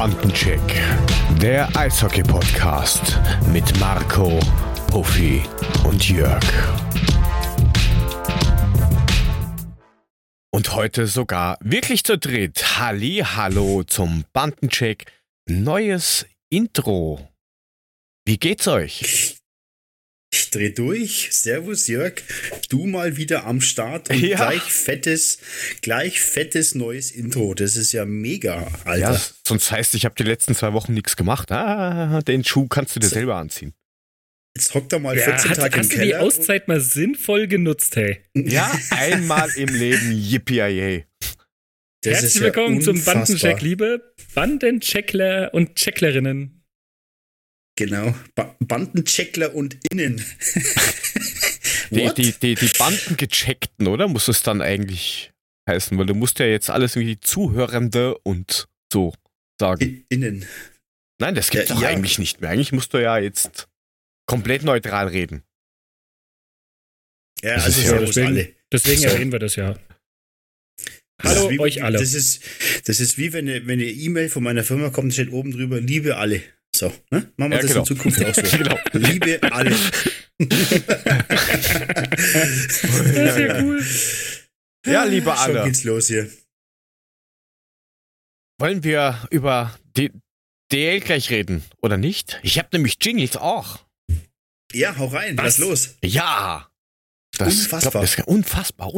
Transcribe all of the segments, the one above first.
Bandencheck, der Eishockey-Podcast mit Marco, Puffy und Jörg. Und heute sogar wirklich zu dritt. Hallo zum Bandencheck. Neues Intro. Wie geht's euch? Ich dreh durch. Servus Jörg, du mal wieder am Start und gleich fettes neues Intro. Das ist ja mega, Alter. Ja, sonst heißt, ich habe die letzten 2 Wochen nichts gemacht. Den Schuh kannst du dir selber anziehen. Jetzt hockt er mal 14 Tage im Keller. Hast du die Auszeit mal sinnvoll genutzt, hey? Ja, einmal im Leben, yippie. Herzlich willkommen zum Bandencheck, liebe Bandencheckler und Checklerinnen. Genau, Bandencheckler und Innen. die Bandengecheckten, oder? Muss es dann eigentlich heißen, weil du musst ja jetzt alles wie Zuhörende und so sagen. Innen. Nein, das gibt's doch eigentlich nicht mehr. Eigentlich musst du ja jetzt komplett neutral reden. Ja, also servus alle. Deswegen erwähnen wir das ja. Hallo euch alle. Das ist wie wenn eine E-Mail von meiner Firma kommt, steht oben drüber, liebe alle. So, ne? Machen wir das in Zukunft auch so. Genau. Liebe alle. Das ist ja cool. Ja, liebe alle. Schon geht's los hier. Wollen wir über die DL gleich reden, oder nicht? Ich habe nämlich Jingles auch. Ja, hau rein. Was los? Ja. Unfassbar. Unfassbar.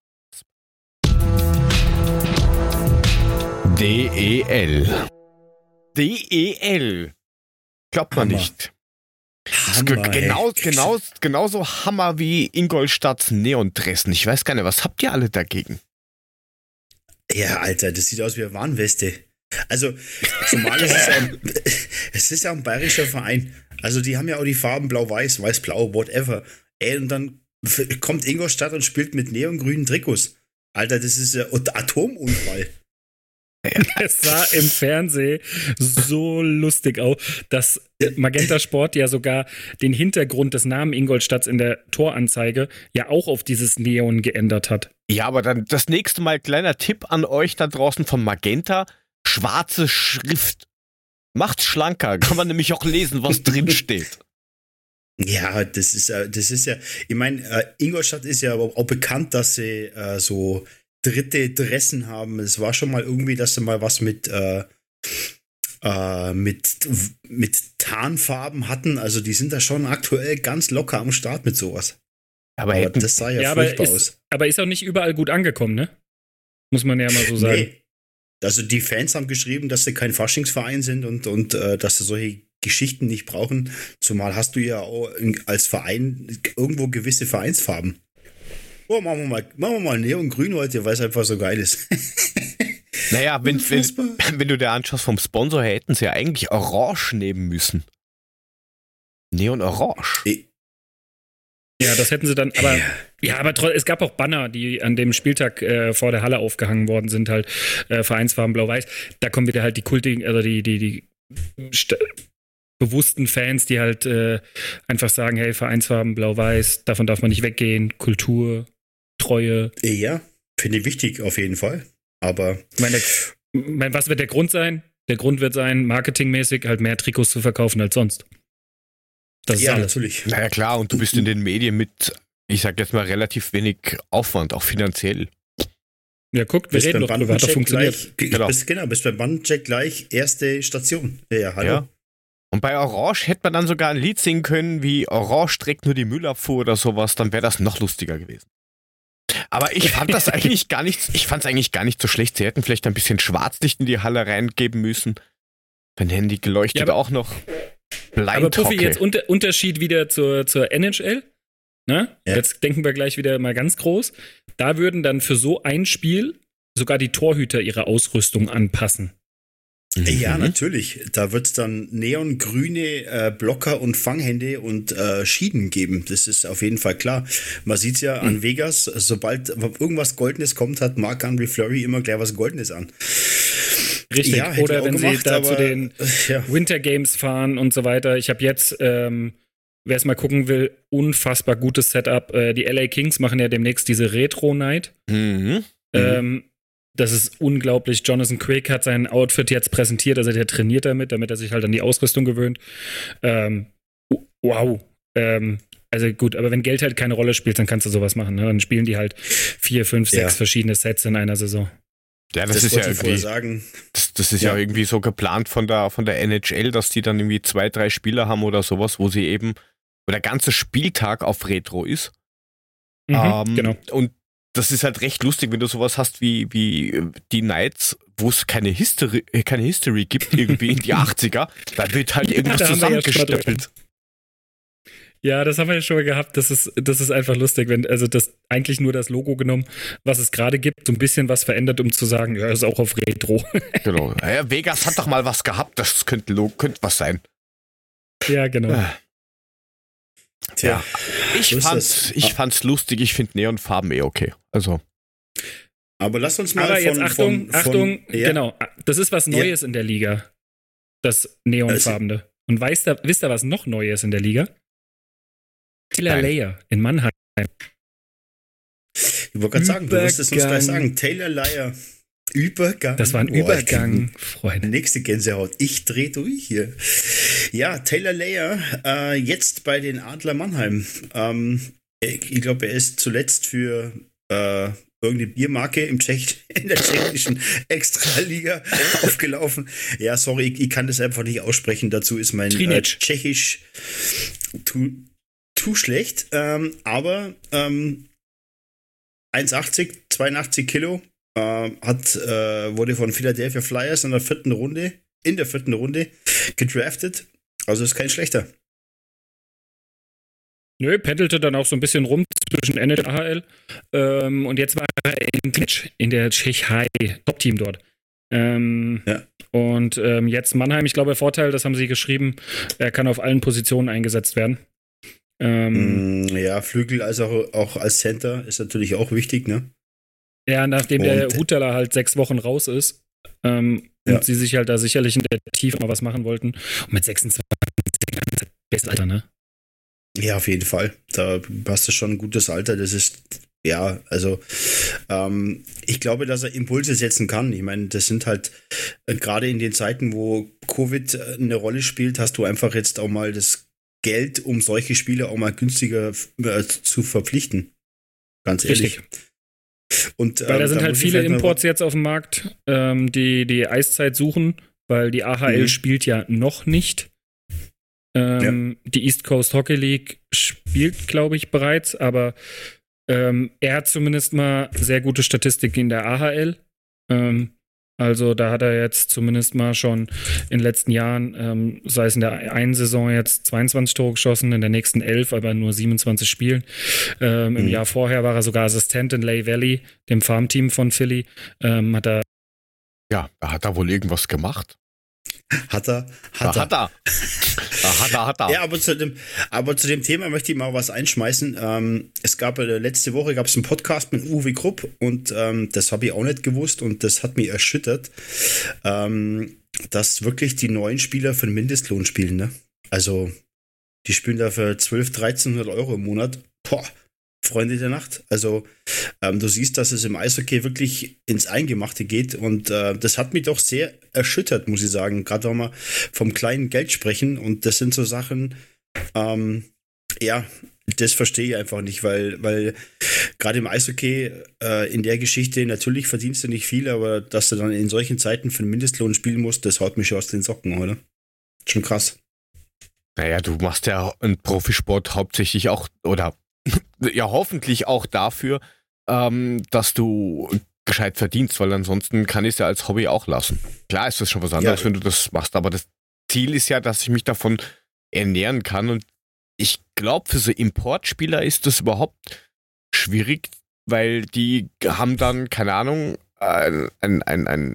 DEL. Glaubt man nicht. Das ist genauso Hammer wie Ingolstadts Neondressen. Ich weiß gar nicht, was habt ihr alle dagegen? Ja, Alter, das sieht aus wie eine Warnweste. Also, zumal es ist ja ein bayerischer Verein. Also, die haben ja auch die Farben blau-weiß, weiß-blau, whatever. Und dann kommt Ingolstadt und spielt mit neongrünen Trikots. Alter, das ist ein Atomunfall. Es sah im Fernsehen so lustig aus, dass Magenta Sport ja sogar den Hintergrund des Namen Ingolstadts in der Toranzeige ja auch auf dieses Neon geändert hat. Ja, aber dann das nächste Mal kleiner Tipp an euch da draußen von Magenta: schwarze Schrift. Macht's schlanker, kann man nämlich auch lesen, was drin steht. Ja, das ist ja, ich meine, Ingolstadt ist ja auch bekannt, dass sie so dritte Dressen haben. Es war schon mal irgendwie, dass sie mal was mit Tarnfarben hatten. Also die sind da schon aktuell ganz locker am Start mit sowas. Aber das sah ja furchtbar aus. Aber ist auch nicht überall gut angekommen, ne? Muss man ja mal so sagen. Nee. Also die Fans haben geschrieben, dass sie kein Faschingsverein sind und dass sie solche Geschichten nicht brauchen. Zumal hast du ja auch als Verein irgendwo gewisse Vereinsfarben. Oh, machen wir mal Neongrün heute, weil es einfach so geil ist. Naja, wenn du dir anschaust, vom Sponsor her hätten sie ja eigentlich Orange nehmen müssen. Neon Orange. Ja, das hätten sie dann, aber es gab auch Banner, die an dem Spieltag vor der Halle aufgehangen worden sind, halt Vereinsfarben blau-weiß. Da kommen wieder halt die kultigen, also die bewussten Fans, die halt einfach sagen, hey, Vereinsfarben blau-weiß, davon darf man nicht weggehen, Kultur, Treue. Ja, finde ich wichtig auf jeden Fall. Aber was wird der Grund sein? Der Grund wird sein, marketingmäßig halt mehr Trikots zu verkaufen als sonst. Das ist alles. Natürlich. Naja, klar, und du bist in den Medien mit, ich sag jetzt mal, relativ wenig Aufwand, auch finanziell. Ja, guck, wir reden doch drüber, hat doch funktioniert. Bist beim Bandencheck gleich erste Station. Ja, hallo. Ja. Und bei Orange hätte man dann sogar ein Lied singen können, wie Orange trägt nur die Müllabfuhr oder sowas, dann wäre das noch lustiger gewesen. Aber ich fand das eigentlich gar nicht so schlecht. Sie hätten vielleicht ein bisschen Schwarzlicht in die Halle reingeben müssen. Dann hätten die geleuchtet ja, auch noch. Aber Puffy, jetzt Unterschied wieder zur NHL. Ne? Ja. Jetzt denken wir gleich wieder mal ganz groß. Da würden dann für so ein Spiel sogar die Torhüter ihre Ausrüstung anpassen. Ja, natürlich. Da wird es dann neongrüne Blocker und Fanghände und Schienen geben. Das ist auf jeden Fall klar. Man sieht es ja an Vegas, sobald irgendwas Goldenes kommt, hat Marc-André Fleury immer gleich was Goldenes an. Richtig, ja, oder wenn sie da zu den Winter Games fahren und so weiter. Ich habe jetzt, wer es mal gucken will, unfassbar gutes Setup. Die LA Kings machen ja demnächst diese Retro-Night. das ist unglaublich. Jonathan Quick hat sein Outfit jetzt präsentiert, also der trainiert damit er sich halt an die Ausrüstung gewöhnt. Wow. Also gut, aber wenn Geld halt keine Rolle spielt, dann kannst du sowas machen. Ne? Dann spielen die halt 4, 5, 6 verschiedene Sets in einer Saison. Ja, das ist ja irgendwie, das ist ja irgendwie so geplant von der NHL, dass die dann irgendwie 2, 3 Spieler haben oder sowas, wo der ganze Spieltag auf Retro ist. Genau. Und das ist halt recht lustig, wenn du sowas hast wie die Knights, wo es keine History gibt, irgendwie in die 80er, da wird halt irgendwas zusammengestöppelt. Ja, das haben wir ja schon mal gehabt. Das ist einfach lustig, wenn, also das eigentlich nur das Logo genommen, was es gerade gibt, so ein bisschen was verändert, um zu sagen, ja, ist auch auf Retro. Genau. Ja, Vegas hat doch mal was gehabt, das könnte was sein. Ja, genau. Ja, ich fand's lustig, ich finde Neonfarben okay. Also. Aber lass uns mal Aber jetzt Achtung, genau. Das ist was Neues in der Liga. Das Neonfarbene. Und wisst ihr, was noch Neues in der Liga? Taylor Layer in Mannheim. Ich wollte gerade sagen, du wirst es uns gleich sagen. Taylor Layer. Übergang. Das war ein Übergang, Freunde. Nächste Gänsehaut. Ich drehe durch hier. Ja, Taylor Layer, jetzt bei den Adler Mannheim. Ich glaube, er ist zuletzt für irgendeine Biermarke in der tschechischen Extraliga aufgelaufen. Ja, sorry, ich kann das einfach nicht aussprechen. Dazu ist mein Tschechisch zu schlecht. Aber 1,80, 82 Kilo. Wurde von Philadelphia Flyers in der vierten Runde gedraftet. Also ist kein schlechter. Nö, pendelte dann auch so ein bisschen rum zwischen NHL und jetzt war er in der Tschechei, Top-Team dort. Und jetzt Mannheim, ich glaube, der Vorteil, das haben sie geschrieben, er kann auf allen Positionen eingesetzt werden. Ja, Flügel als auch als Center ist natürlich auch wichtig, ne? Ja, nachdem der Huteler halt 6 Wochen raus ist und sie sich halt da sicherlich in der Tiefe mal was machen wollten. Und mit 26 bestes Alter, ne? Ja, auf jeden Fall. Da hast du schon ein gutes Alter. Das ist, ja, also ich glaube, dass er Impulse setzen kann. Ich meine, das sind halt gerade in den Zeiten, wo Covid eine Rolle spielt, hast du einfach jetzt auch mal das Geld, um solche Spieler auch mal günstiger zu verpflichten. Ganz ehrlich. Richtig. Und, weil da sind halt viele Imports jetzt auf dem Markt, die Eiszeit suchen, weil die AHL spielt ja noch nicht. Die East Coast Hockey League spielt, glaube ich, bereits, aber er hat zumindest mal sehr gute Statistiken in der AHL. Also da hat er jetzt zumindest mal schon in den letzten Jahren, sei es in der einen Saison jetzt 22 Tore geschossen, in der nächsten 11, aber nur 27 Spielen. Im Jahr vorher war er sogar Assistent in Lehigh Valley, dem Farmteam von Philly. Hat er wohl irgendwas gemacht. Hat er. Ja, aber zu dem Thema möchte ich mal was einschmeißen. Es gab letzte Woche einen Podcast mit Uwe Krupp und das habe ich auch nicht gewusst und das hat mich erschüttert, dass wirklich die neuen Spieler für den Mindestlohn spielen. Ne? Also die spielen da für 1.200, 1.300 Euro im Monat. Boah, Freunde der Nacht. Also du siehst, dass es im Eishockey wirklich ins Eingemachte geht und das hat mich doch sehr erschüttert, muss ich sagen. Gerade wenn wir vom kleinen Geld sprechen und das sind so Sachen, das verstehe ich einfach nicht, weil gerade im Eishockey in der Geschichte, natürlich verdienst du nicht viel, aber dass du dann in solchen Zeiten für einen Mindestlohn spielen musst, das haut mich schon aus den Socken, oder? Schon krass. Naja, du machst ja einen Profisport hauptsächlich auch, oder ja, hoffentlich auch dafür, dass du gescheit verdienst, weil ansonsten kann ich es ja als Hobby auch lassen. Klar ist das schon was anderes, wenn du das machst, aber das Ziel ist ja, dass ich mich davon ernähren kann und ich glaube, für so Importspieler ist das überhaupt schwierig, weil die haben dann, keine Ahnung, ein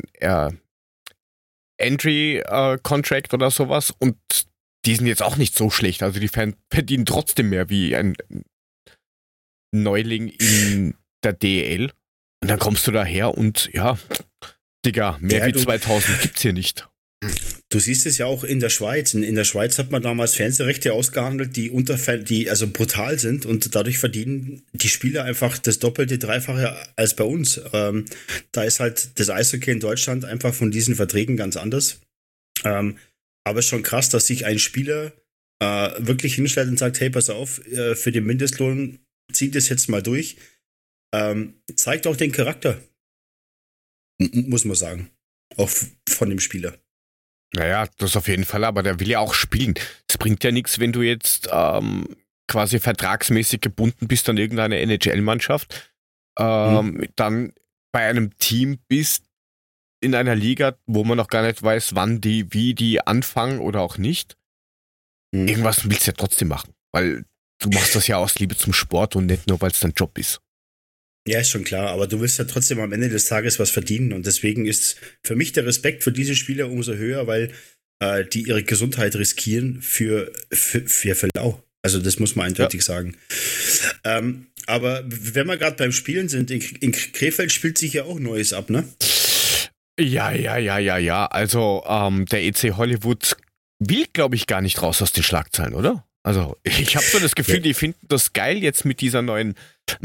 Entry-Contract oder sowas und die sind jetzt auch nicht so schlecht, also die verdienen trotzdem mehr wie ein Neuling in der DEL. Und dann kommst du daher und ja, Digga, mehr wie 2000 gibt's hier nicht. Du siehst es ja auch in der Schweiz. In der Schweiz hat man damals Fernsehrechte ausgehandelt, die also brutal sind und dadurch verdienen die Spieler einfach das Doppelte, Dreifache als bei uns. Da ist halt das Eishockey in Deutschland einfach von diesen Verträgen ganz anders. Aber es ist schon krass, dass sich ein Spieler wirklich hinstellt und sagt, hey, pass auf, für den Mindestlohn zieht es jetzt mal durch. Zeigt auch den Charakter, muss man sagen. Auch von dem Spieler. Naja, das auf jeden Fall, aber der will ja auch spielen. Es bringt ja nichts, wenn du jetzt quasi vertragsmäßig gebunden bist an irgendeine NHL-Mannschaft, dann bei einem Team bist in einer Liga, wo man noch gar nicht weiß, wie die anfangen oder auch nicht. Irgendwas willst du ja trotzdem machen, weil du machst das ja aus Liebe zum Sport und nicht nur, weil es dein Job ist. Ja, ist schon klar, aber du willst ja trotzdem am Ende des Tages was verdienen und deswegen ist für mich der Respekt für diese Spieler umso höher, weil die ihre Gesundheit riskieren für lau. Also das muss man eindeutig sagen. Aber wenn wir gerade beim Spielen sind, in Krefeld spielt sich ja auch Neues ab, ne? Ja. Also der EC Hollywood will, glaube ich, gar nicht raus aus den Schlagzeilen, oder? Also ich habe so das Gefühl, die finden das geil jetzt mit dieser neuen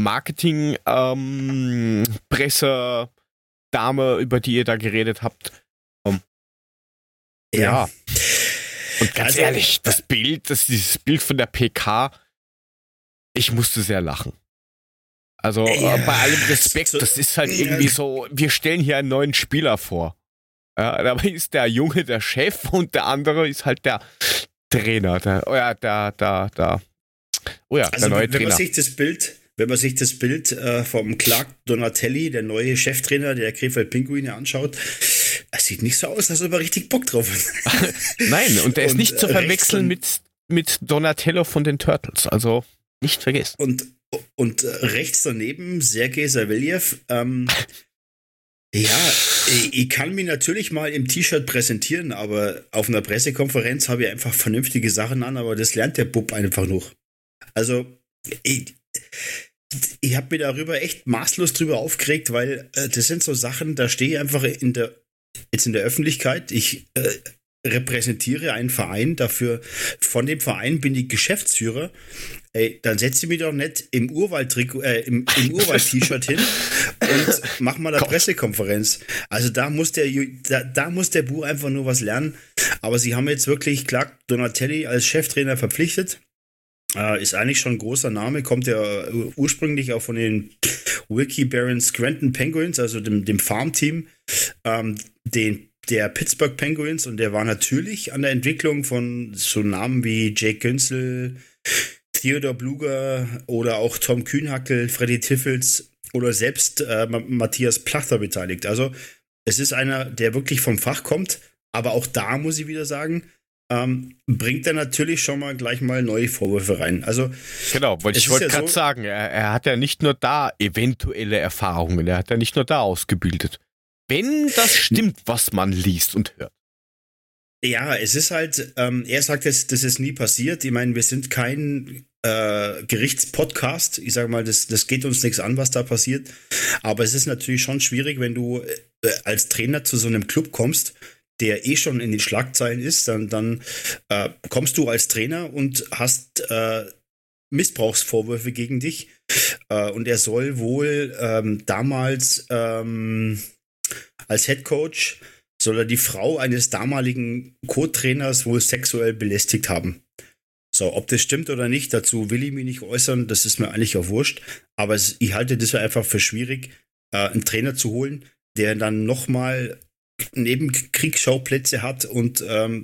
Marketing-Presse-Dame, über die ihr da geredet habt. Ja. Und ganz ehrlich, dieses Bild von der PK, ich musste sehr lachen. Also bei allem Respekt, das ist halt irgendwie so, wir stellen hier einen neuen Spieler vor. Ja, dabei ist der Junge der Chef und der andere ist halt der Trainer. Der neue Trainer. Wenn man sich das Bild vom Clark Donatelli, der neue Cheftrainer der Krefeld Pinguine, anschaut, es sieht nicht so aus, als ob er richtig Bock drauf hat. Nein, und der ist nicht zu verwechseln mit Donatello von den Turtles, also nicht vergessen. Und rechts daneben Sergei Savelyev. Ja, ich kann mich natürlich mal im T-Shirt präsentieren, aber auf einer Pressekonferenz habe ich einfach vernünftige Sachen an, aber das lernt der Bub einfach noch. Also, ich habe mich darüber echt maßlos drüber aufgeregt, weil das sind so Sachen, da stehe ich einfach jetzt in der Öffentlichkeit. Ich repräsentiere einen Verein, von dem Verein bin ich Geschäftsführer. Ey, dann setze ich mich doch nicht im Urwald-Trikot, im Urwald-T-Shirt hin und mach mal eine Pressekonferenz. Also da muss der Bu einfach nur was lernen. Aber sie haben jetzt wirklich Clark Donatelli als Cheftrainer verpflichtet. Ist eigentlich schon ein großer Name, kommt ja ursprünglich auch von den Wilkie Barron Scranton Penguins, also dem Farmteam, der Pittsburgh Penguins, und der war natürlich an der Entwicklung von so Namen wie Jake Günzel, Theodor Bluger oder auch Tom Kühnhackel, Freddy Tiffels oder selbst Matthias Plachter beteiligt. Also es ist einer, der wirklich vom Fach kommt, aber auch da muss ich wieder sagen, bringt er natürlich schon mal gleich mal neue Vorwürfe rein. Also genau, ich wollte gerade sagen, er hat ja nicht nur da eventuelle Erfahrungen, er hat ja nicht nur da ausgebildet. Wenn das stimmt, was man liest und hört. Ja, es ist halt, er sagt jetzt, das ist nie passiert. Ich meine, wir sind kein Gerichtspodcast. Ich sage mal, das geht uns nichts an, was da passiert. Aber es ist natürlich schon schwierig, wenn du als Trainer zu so einem Club kommst, der schon in den Schlagzeilen ist, dann kommst du als Trainer und hast Missbrauchsvorwürfe gegen dich. Und er soll wohl damals als Headcoach soll er die Frau eines damaligen Co-Trainers wohl sexuell belästigt haben. So, ob das stimmt oder nicht, dazu will ich mich nicht äußern, das ist mir eigentlich auch wurscht. Aber ich halte das einfach für schwierig, einen Trainer zu holen, der dann nochmal Nebenkriegsschauplätze hat und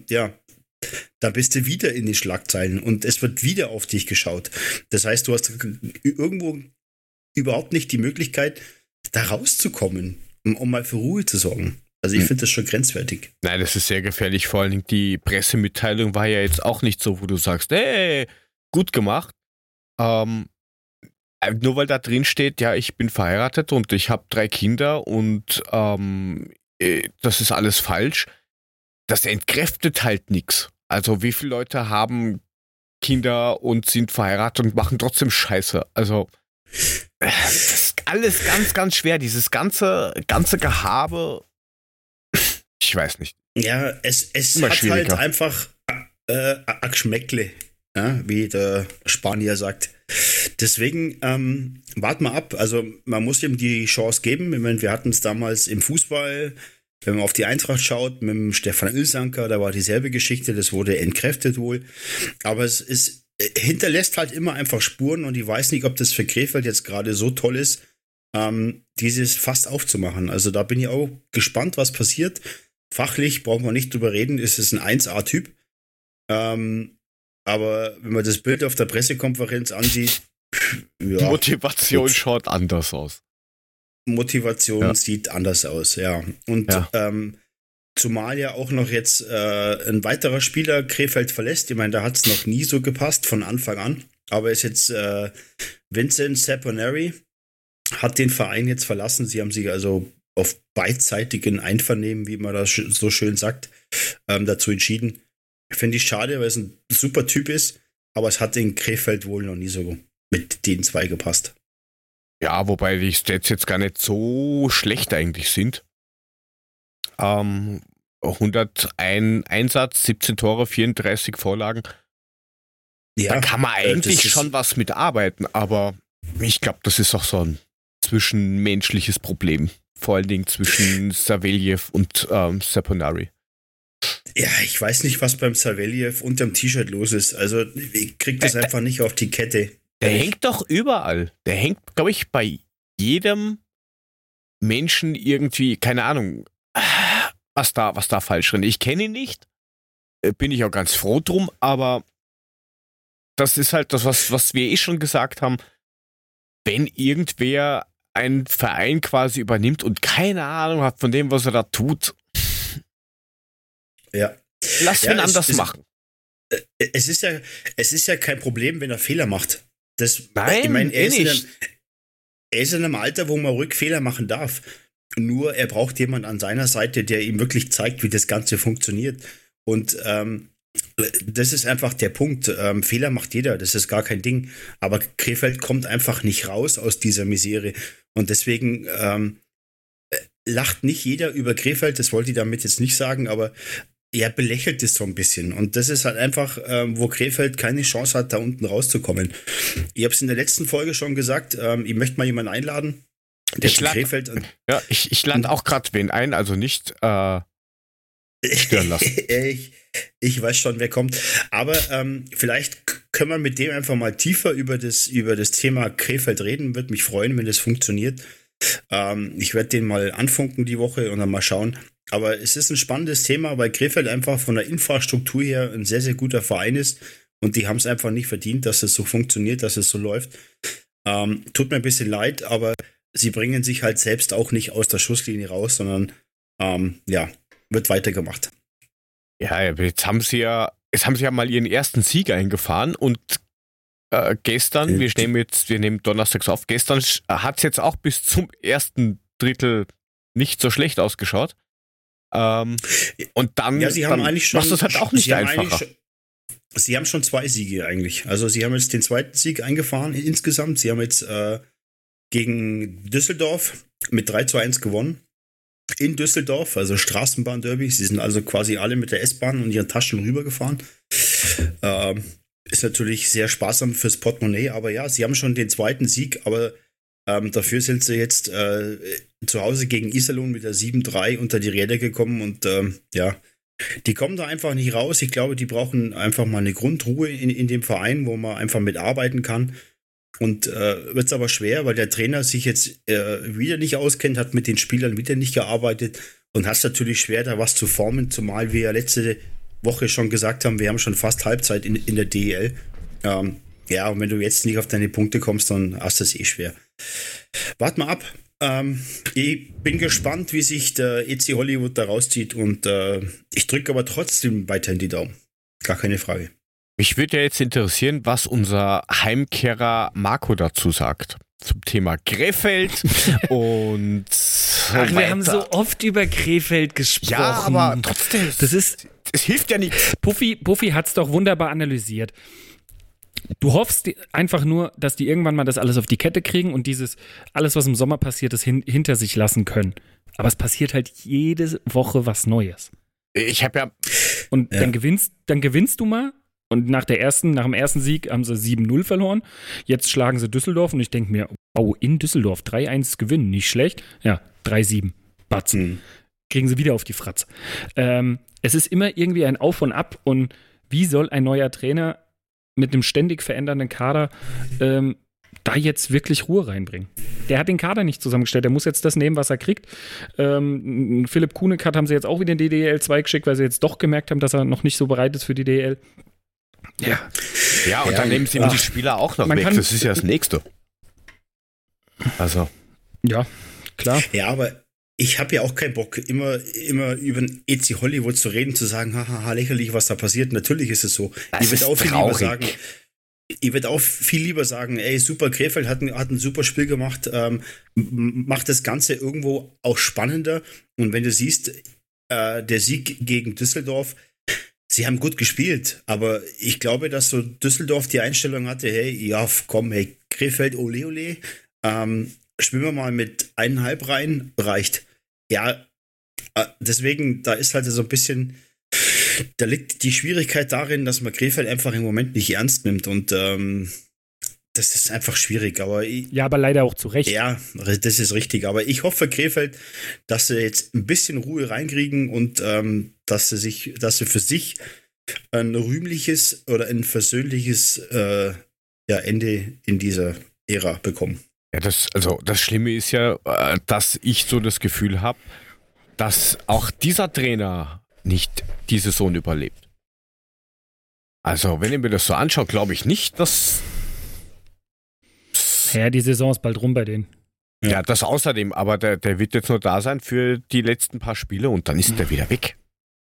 da bist du wieder in den Schlagzeilen und es wird wieder auf dich geschaut. Das heißt, du hast irgendwo überhaupt nicht die Möglichkeit, da rauszukommen, um mal für Ruhe zu sorgen. Also ich finde das schon grenzwertig. Nein, das ist sehr gefährlich. Vor allen Dingen die Pressemitteilung war ja jetzt auch nicht so, wo du sagst, hey, gut gemacht. Nur weil da drin steht, ja, ich bin verheiratet und ich habe 3 Kinder und das ist alles falsch. Das entkräftet halt nichts. Also wie viele Leute haben Kinder und sind verheiratet und machen trotzdem Scheiße? Also das ist alles ganz, ganz schwer. Dieses ganze Gehabe, ich weiß nicht. Ja, es Immer hat halt schwieriger. einfach ein Geschmäckle, ja, wie der Spanier sagt. Deswegen warten wir ab. Also man muss ihm die Chance geben. Ich meine, wir hatten es damals im Fußball, wenn man auf die Eintracht schaut, mit dem Stefan Ilsanker, da war dieselbe Geschichte, das wurde entkräftet wohl. Aber es hinterlässt halt immer einfach Spuren und ich weiß nicht, ob das für Krefeld jetzt gerade so toll ist, dieses Fass aufzumachen. Also da bin ich auch gespannt, was passiert. Fachlich brauchen wir nicht drüber reden, ist es ein 1A-Typ. Aber wenn man das Bild auf der Pressekonferenz ansieht, Die ja, Motivation gut. schaut anders aus. Motivation sieht anders aus, ja. Und zumal ja auch noch jetzt ein weiterer Spieler Krefeld verlässt. Ich meine, da hat es noch nie so gepasst von Anfang an. Aber ist jetzt Vincent Saponari, hat den Verein jetzt verlassen. Sie haben sich also auf beidseitigen Einvernehmen, wie man das so schön sagt, dazu entschieden. Finde ich schade, weil es ein super Typ ist, aber es hat in Krefeld wohl noch nie so mit den zwei gepasst. Ja, wobei die Stats jetzt gar nicht so schlecht eigentlich sind. 101 Einsatz, 17 Tore, 34 Vorlagen. Ja, Da kann man eigentlich das ist- schon was mitarbeiten, aber ich glaube, das ist auch so ein zwischenmenschliches Problem. Vor allen Dingen zwischen Savelyev und Saponari. Ja, ich weiß nicht, was beim Savelyev unterm T-Shirt los ist. Also, ich krieg das einfach nicht auf die Kette. Der hängt doch überall. Der hängt, glaube ich, bei jedem Menschen irgendwie, keine Ahnung, was da falsch drin ist. Ich kenne ihn nicht, bin ich auch ganz froh drum, aber das ist halt das, was wir eh schon gesagt haben. Wenn irgendwer einen Verein quasi übernimmt und keine Ahnung hat von dem, was er da tut, Ja. lass ihn anders es- machen. Es ist ja kein Problem, wenn er Fehler macht. Nein, ich meine, er nicht. ist in einem Alter, wo man ruhig Fehler machen darf. Nur er braucht jemand an seiner Seite, der ihm wirklich zeigt, wie das Ganze funktioniert. Und das ist einfach der Punkt. Fehler macht jeder, das ist gar kein Ding. Aber Krefeld kommt einfach nicht raus aus dieser Misere. Und deswegen lacht nicht jeder über Krefeld, das wollte ich damit jetzt nicht sagen, aber er belächelt es so ein bisschen. Und das ist halt einfach, wo Krefeld keine Chance hat, da unten rauszukommen. Ich habe es in der letzten Folge schon gesagt, ich möchte mal jemanden einladen, der Ich zu lad- Krefeld... Ja, ich lande auch gerade wen ein, also nicht stören lassen. Ich weiß schon, wer kommt. Aber vielleicht können wir mit dem einfach mal tiefer über das Thema Krefeld reden. Würde mich freuen, wenn das funktioniert. Ich werde den mal anfunken die Woche und dann mal schauen. Aber es ist ein spannendes Thema, weil Krefeld einfach von der Infrastruktur her ein sehr, sehr guter Verein ist. Und die haben es einfach nicht verdient, dass es so funktioniert, dass es so läuft. Tut mir ein bisschen leid, aber sie bringen sich halt selbst auch nicht aus der Schusslinie raus, sondern wird weitergemacht. Ja, jetzt haben sie ja mal ihren ersten Sieg eingefahren und gestern, wir nehmen donnerstags auf, gestern hat es jetzt auch bis zum ersten Drittel nicht so schlecht ausgeschaut. Und dann, Ja, sie haben dann eigentlich schon. machst du es halt auch nicht sie haben einfacher. eigentlich Sie haben schon 2 Siege eigentlich. Also sie haben jetzt den zweiten Sieg eingefahren insgesamt. Sie haben jetzt gegen Düsseldorf mit 3:1 gewonnen. In Düsseldorf, also Straßenbahn-Derby. Sie sind also quasi alle mit der S-Bahn und ihren Taschen rübergefahren. Ist natürlich sehr sparsam fürs Portemonnaie, aber ja, sie haben schon den zweiten Sieg, aber dafür sind sie jetzt zu Hause gegen Iserlohn mit der 7:3 unter die Räder gekommen und die kommen da einfach nicht raus. Ich glaube, die brauchen einfach mal eine Grundruhe in dem Verein, wo man einfach mitarbeiten kann. Und wird es aber schwer, weil der Trainer sich jetzt wieder nicht auskennt, hat mit den Spielern wieder nicht gearbeitet und hat es natürlich schwer, da was zu formen, zumal wir ja letzte Woche schon gesagt haben, wir haben schon fast Halbzeit in der DEL. Und wenn du jetzt nicht auf deine Punkte kommst, dann hast du es schwer. Wart mal ab. Ich bin gespannt, wie sich der EC Hollywood da rauszieht und ich drücke aber trotzdem weiterhin die Daumen. Gar keine Frage. Mich würde ja jetzt interessieren, was unser Heimkehrer Marco dazu sagt. Zum Thema Krefeld und Ach, wir haben so oft über Krefeld gesprochen. Ja, aber trotzdem, es hilft ja nichts. Puffy hat es doch wunderbar analysiert. Du hoffst einfach nur, dass die irgendwann mal das alles auf die Kette kriegen und alles, was im Sommer passiert ist, hinter sich lassen können. Aber es passiert halt jede Woche was Neues. Ich habe ja. Und dann gewinnst du mal. Und nach dem ersten Sieg haben sie 7-0 verloren. Jetzt schlagen sie Düsseldorf und ich denke mir, wow, in Düsseldorf 3-1 gewinnen, nicht schlecht. Ja, 3-7. Batzen. Kriegen sie wieder auf die Fratze. Es ist immer irgendwie ein Auf und Ab und wie soll ein neuer Trainer mit einem ständig verändernden Kader da jetzt wirklich Ruhe reinbringen? Der hat den Kader nicht zusammengestellt, der muss jetzt das nehmen, was er kriegt. Philipp Kuhnekart haben sie jetzt auch wieder in die DEL 2 geschickt, weil sie jetzt doch gemerkt haben, dass er noch nicht so bereit ist für die DEL. Ja, und dann nehmen sie ihm die Spieler auch noch weg. Das ist ja das Nächste. Also. Ja, klar. Ja, aber ich habe ja auch keinen Bock, immer über den EC Hollywood zu reden, zu sagen, haha, lächerlich, was da passiert. Natürlich ist es so. Ich würde auch viel lieber sagen, ey, super, Krefeld hat ein super Spiel gemacht, macht das Ganze irgendwo auch spannender. Und wenn du siehst, der Sieg gegen Düsseldorf, sie haben gut gespielt, aber ich glaube, dass so Düsseldorf die Einstellung hatte, hey, ja, komm, hey, Krefeld, ole, ole, spielen wir mal mit 1,5 rein, reicht. Ja, deswegen, da ist halt so ein bisschen, da liegt die Schwierigkeit darin, dass man Krefeld einfach im Moment nicht ernst nimmt und das ist einfach schwierig. Aber aber leider auch zu Recht. Ja, das ist richtig. Aber ich hoffe für Krefeld, dass sie jetzt ein bisschen Ruhe reinkriegen und dass sie für sich ein rühmliches oder ein versöhnliches Ende in dieser Ära bekommen. Ja, das Schlimme ist ja, dass ich so das Gefühl habe, dass auch dieser Trainer nicht die Saison überlebt. Also, wenn ich mir das so anschaue, glaube ich nicht, dass. Ja, die Saison ist bald rum bei denen. Ja, das außerdem, aber der wird jetzt nur da sein für die letzten paar Spiele und dann ist der wieder weg.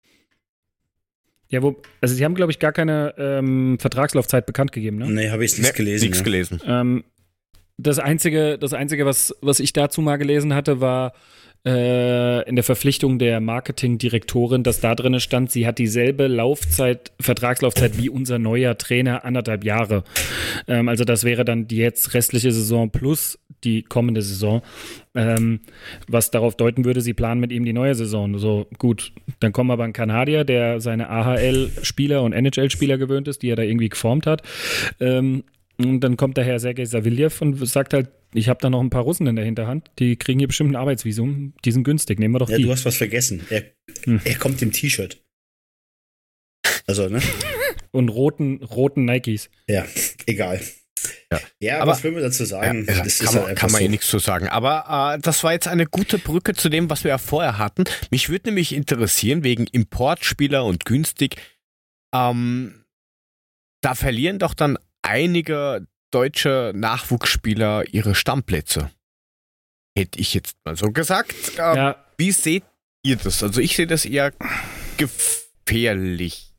Ja, also sie haben, glaube ich, gar keine Vertragslaufzeit bekannt gegeben, ne? Nee, habe ich nichts gelesen. Nichts gelesen. Das Einzige, was ich dazu mal gelesen hatte, war in der Verpflichtung der Marketingdirektorin, dass da drin stand, sie hat dieselbe Vertragslaufzeit wie unser neuer Trainer, 1,5 Jahre. Also das wäre dann die jetzt restliche Saison plus die kommende Saison, was darauf deuten würde, sie planen mit ihm die neue Saison. So, gut, dann kommt aber ein Kanadier, der seine AHL-Spieler und NHL-Spieler gewöhnt ist, die er da irgendwie geformt hat. Und dann kommt der Herr Sergei Saviljev und sagt halt, ich habe da noch ein paar Russen in der Hinterhand, die kriegen hier bestimmt ein Arbeitsvisum, die sind günstig, nehmen wir doch die. Ja, du hast was vergessen. Er kommt im T-Shirt. Also, ne? Und roten Nikes. Ja, egal. Ja, aber was will man dazu sagen? Ja, das kann man nichts zu sagen. Aber das war jetzt eine gute Brücke zu dem, was wir ja vorher hatten. Mich würde nämlich interessieren, wegen Importspieler und günstig, da verlieren doch dann einige deutsche Nachwuchsspieler ihre Stammplätze. Hätte ich jetzt mal so gesagt. Wie seht ihr das? Also ich sehe das eher gefährlich.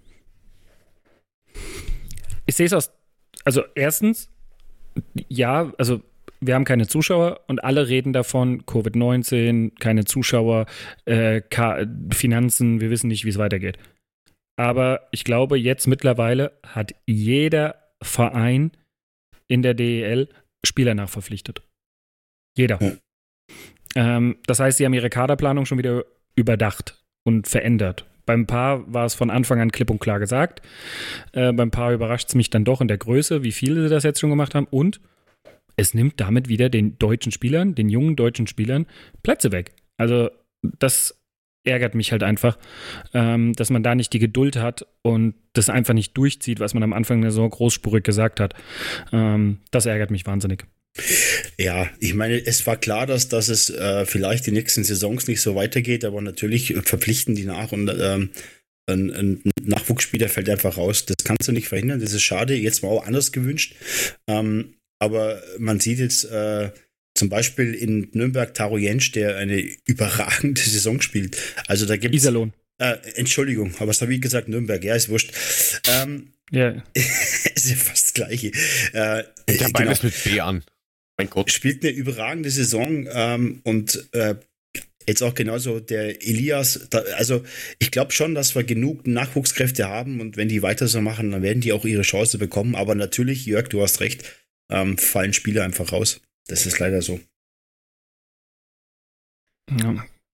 Ich sehe es also erstens, ja, also wir haben keine Zuschauer und alle reden davon, Covid-19, keine Zuschauer, Finanzen, wir wissen nicht, wie es weitergeht. Aber ich glaube, jetzt mittlerweile hat jeder Verein in der DEL Spieler nachverpflichtet. Jeder. Ja. Das heißt, sie haben ihre Kaderplanung schon wieder überdacht und verändert. Beim Paar war es von Anfang an klipp und klar gesagt. Beim Paar überrascht es mich dann doch in der Größe, wie viele sie das jetzt schon gemacht haben. Und es nimmt damit wieder den deutschen Spielern, den jungen deutschen Spielern, Plätze weg. Also das ärgert mich halt einfach, dass man da nicht die Geduld hat und das einfach nicht durchzieht, was man am Anfang der Saison großspurig gesagt hat. Das ärgert mich wahnsinnig. Ja, ich meine, es war klar, dass es vielleicht die nächsten Saisons nicht so weitergeht, aber natürlich verpflichten die nach und ein Nachwuchsspieler fällt einfach raus. Das kannst du nicht verhindern, das ist schade. Jetzt war auch anders gewünscht. Aber man sieht jetzt zum Beispiel in Nürnberg Taro Jentsch, der eine überragende Saison spielt. Also da gibt es... Iserlohn. Entschuldigung, aber es habe ich gesagt Nürnberg, ja, ist wurscht. Ja. Ist ja fast das Gleiche. Ich habe beides mit B an. Mein Gott. Spielt eine überragende Saison und jetzt auch genauso der Elias. Also ich glaube schon, dass wir genug Nachwuchskräfte haben und wenn die weiter so machen, dann werden die auch ihre Chance bekommen. Aber natürlich, Jörg, du hast recht, fallen Spieler einfach raus. Das ist leider so.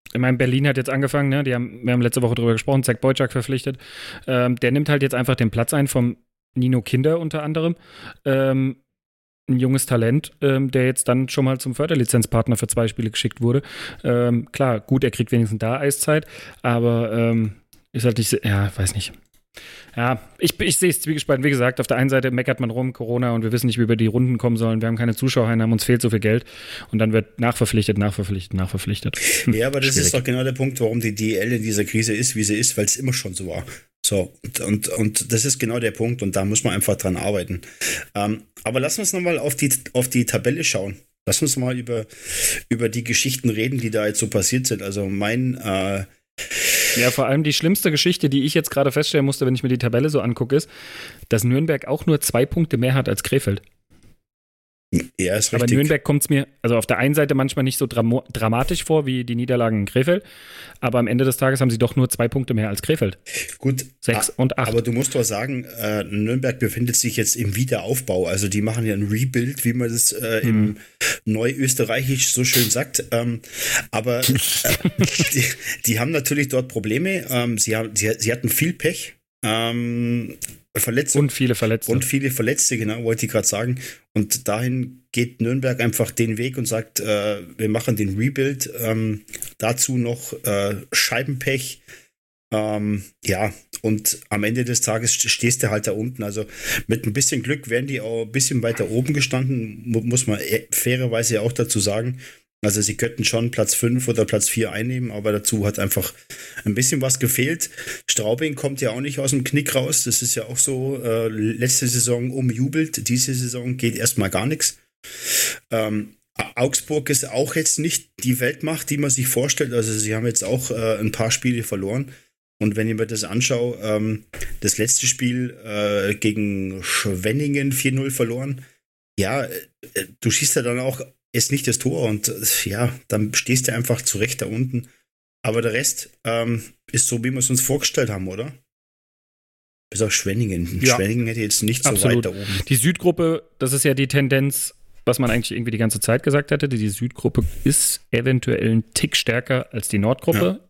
Ich meine, Berlin hat jetzt angefangen, ne? Wir haben letzte Woche drüber gesprochen, Zach Boychuk verpflichtet. Der nimmt halt jetzt einfach den Platz ein vom Nino Kinder unter anderem. Ein junges Talent, der jetzt dann schon mal zum Förderlizenzpartner für 2 Spiele geschickt wurde. Klar, gut, er kriegt wenigstens da Eiszeit, aber ist halt nicht, ja, weiß nicht. Ja, ich sehe es zwiegespalten. Wie gesagt, auf der einen Seite meckert man rum, Corona, und wir wissen nicht, wie wir über die Runden kommen sollen. Wir haben keine Zuschauereinnahmen, uns fehlt so viel Geld. Und dann wird nachverpflichtet. Ja, aber das ist doch genau der Punkt, warum die DEL in dieser Krise ist, wie sie ist, weil es immer schon so war. So, und das ist genau der Punkt, und da muss man einfach dran arbeiten. Aber lass uns nochmal auf die Tabelle schauen. Lass uns mal über die Geschichten reden, die da jetzt so passiert sind. Also ja, vor allem die schlimmste Geschichte, die ich jetzt gerade feststellen musste, wenn ich mir die Tabelle so angucke, ist, dass Nürnberg auch nur 2 Punkte mehr hat als Krefeld. Ja, ist richtig. Aber Nürnberg kommt es mir, also auf der einen Seite manchmal nicht so dramatisch vor wie die Niederlagen in Krefeld, aber am Ende des Tages haben sie doch nur 2 Punkte mehr als Krefeld. Gut. 6 und 8. Aber du musst doch sagen, Nürnberg befindet sich jetzt im Wiederaufbau. Also die machen ja ein Rebuild, wie man das im Neuösterreichisch so schön sagt. Aber die haben natürlich dort Probleme. Sie hatten viel Pech. Verletzungen. Und viele Verletzte. Genau, wollte ich gerade sagen. Und dahin geht Nürnberg einfach den Weg und sagt, wir machen den Rebuild. Dazu noch Scheibenpech. Ja, und am Ende des Tages stehst du halt da unten. Also mit ein bisschen Glück wären die auch ein bisschen weiter oben gestanden, muss man fairerweise auch dazu sagen. Also sie könnten schon Platz 5 oder Platz 4 einnehmen, aber dazu hat einfach ein bisschen was gefehlt. Straubing kommt ja auch nicht aus dem Knick raus. Das ist ja auch so, letzte Saison umjubelt, diese Saison geht erstmal gar nichts. Augsburg ist auch jetzt nicht die Weltmacht, die man sich vorstellt. Also sie haben jetzt auch ein paar Spiele verloren. Und wenn ich mir das anschaue, das letzte Spiel gegen Schwenningen 4-0 verloren. Ja, du schießt ja dann auch ist nicht das Tor, und ja, dann stehst du einfach zurecht da unten. Aber der Rest ist so, wie wir es uns vorgestellt haben, oder? Bis auf Schwenningen. Ja. Schwenningen hätte jetzt nicht Absolut. so weit da oben. Die Südgruppe, das ist ja die Tendenz, was man eigentlich irgendwie die ganze Zeit gesagt hätte. Die Südgruppe ist eventuell ein Tick stärker als die Nordgruppe.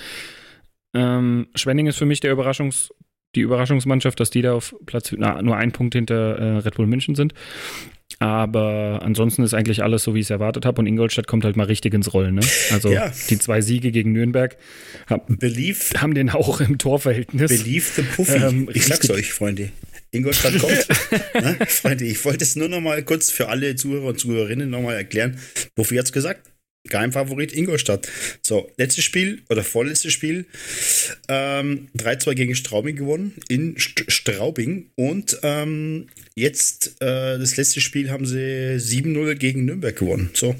Ja. Schwenningen ist für mich die Überraschungsmannschaft, dass die da auf Platz nur 1 Punkt hinter Red Bull München sind. Aber ansonsten ist eigentlich alles so, wie ich es erwartet habe. Und Ingolstadt kommt halt mal richtig ins Rollen. Ne? Also die 2 Siege gegen Nürnberg haben den auch im Torverhältnis. Believe the Puffy. Ich sag's euch, Freunde. Ingolstadt kommt. Ne? Freunde, ich wollte es nur noch mal kurz für alle Zuhörer und Zuhörerinnen noch mal erklären. Puffy hat's gesagt. Geheimfavorit Ingolstadt. So, letztes Spiel oder vorletztes Spiel 3-2 gegen Straubing gewonnen in Straubing, und jetzt das letzte Spiel haben sie 7-0 gegen Nürnberg gewonnen. So.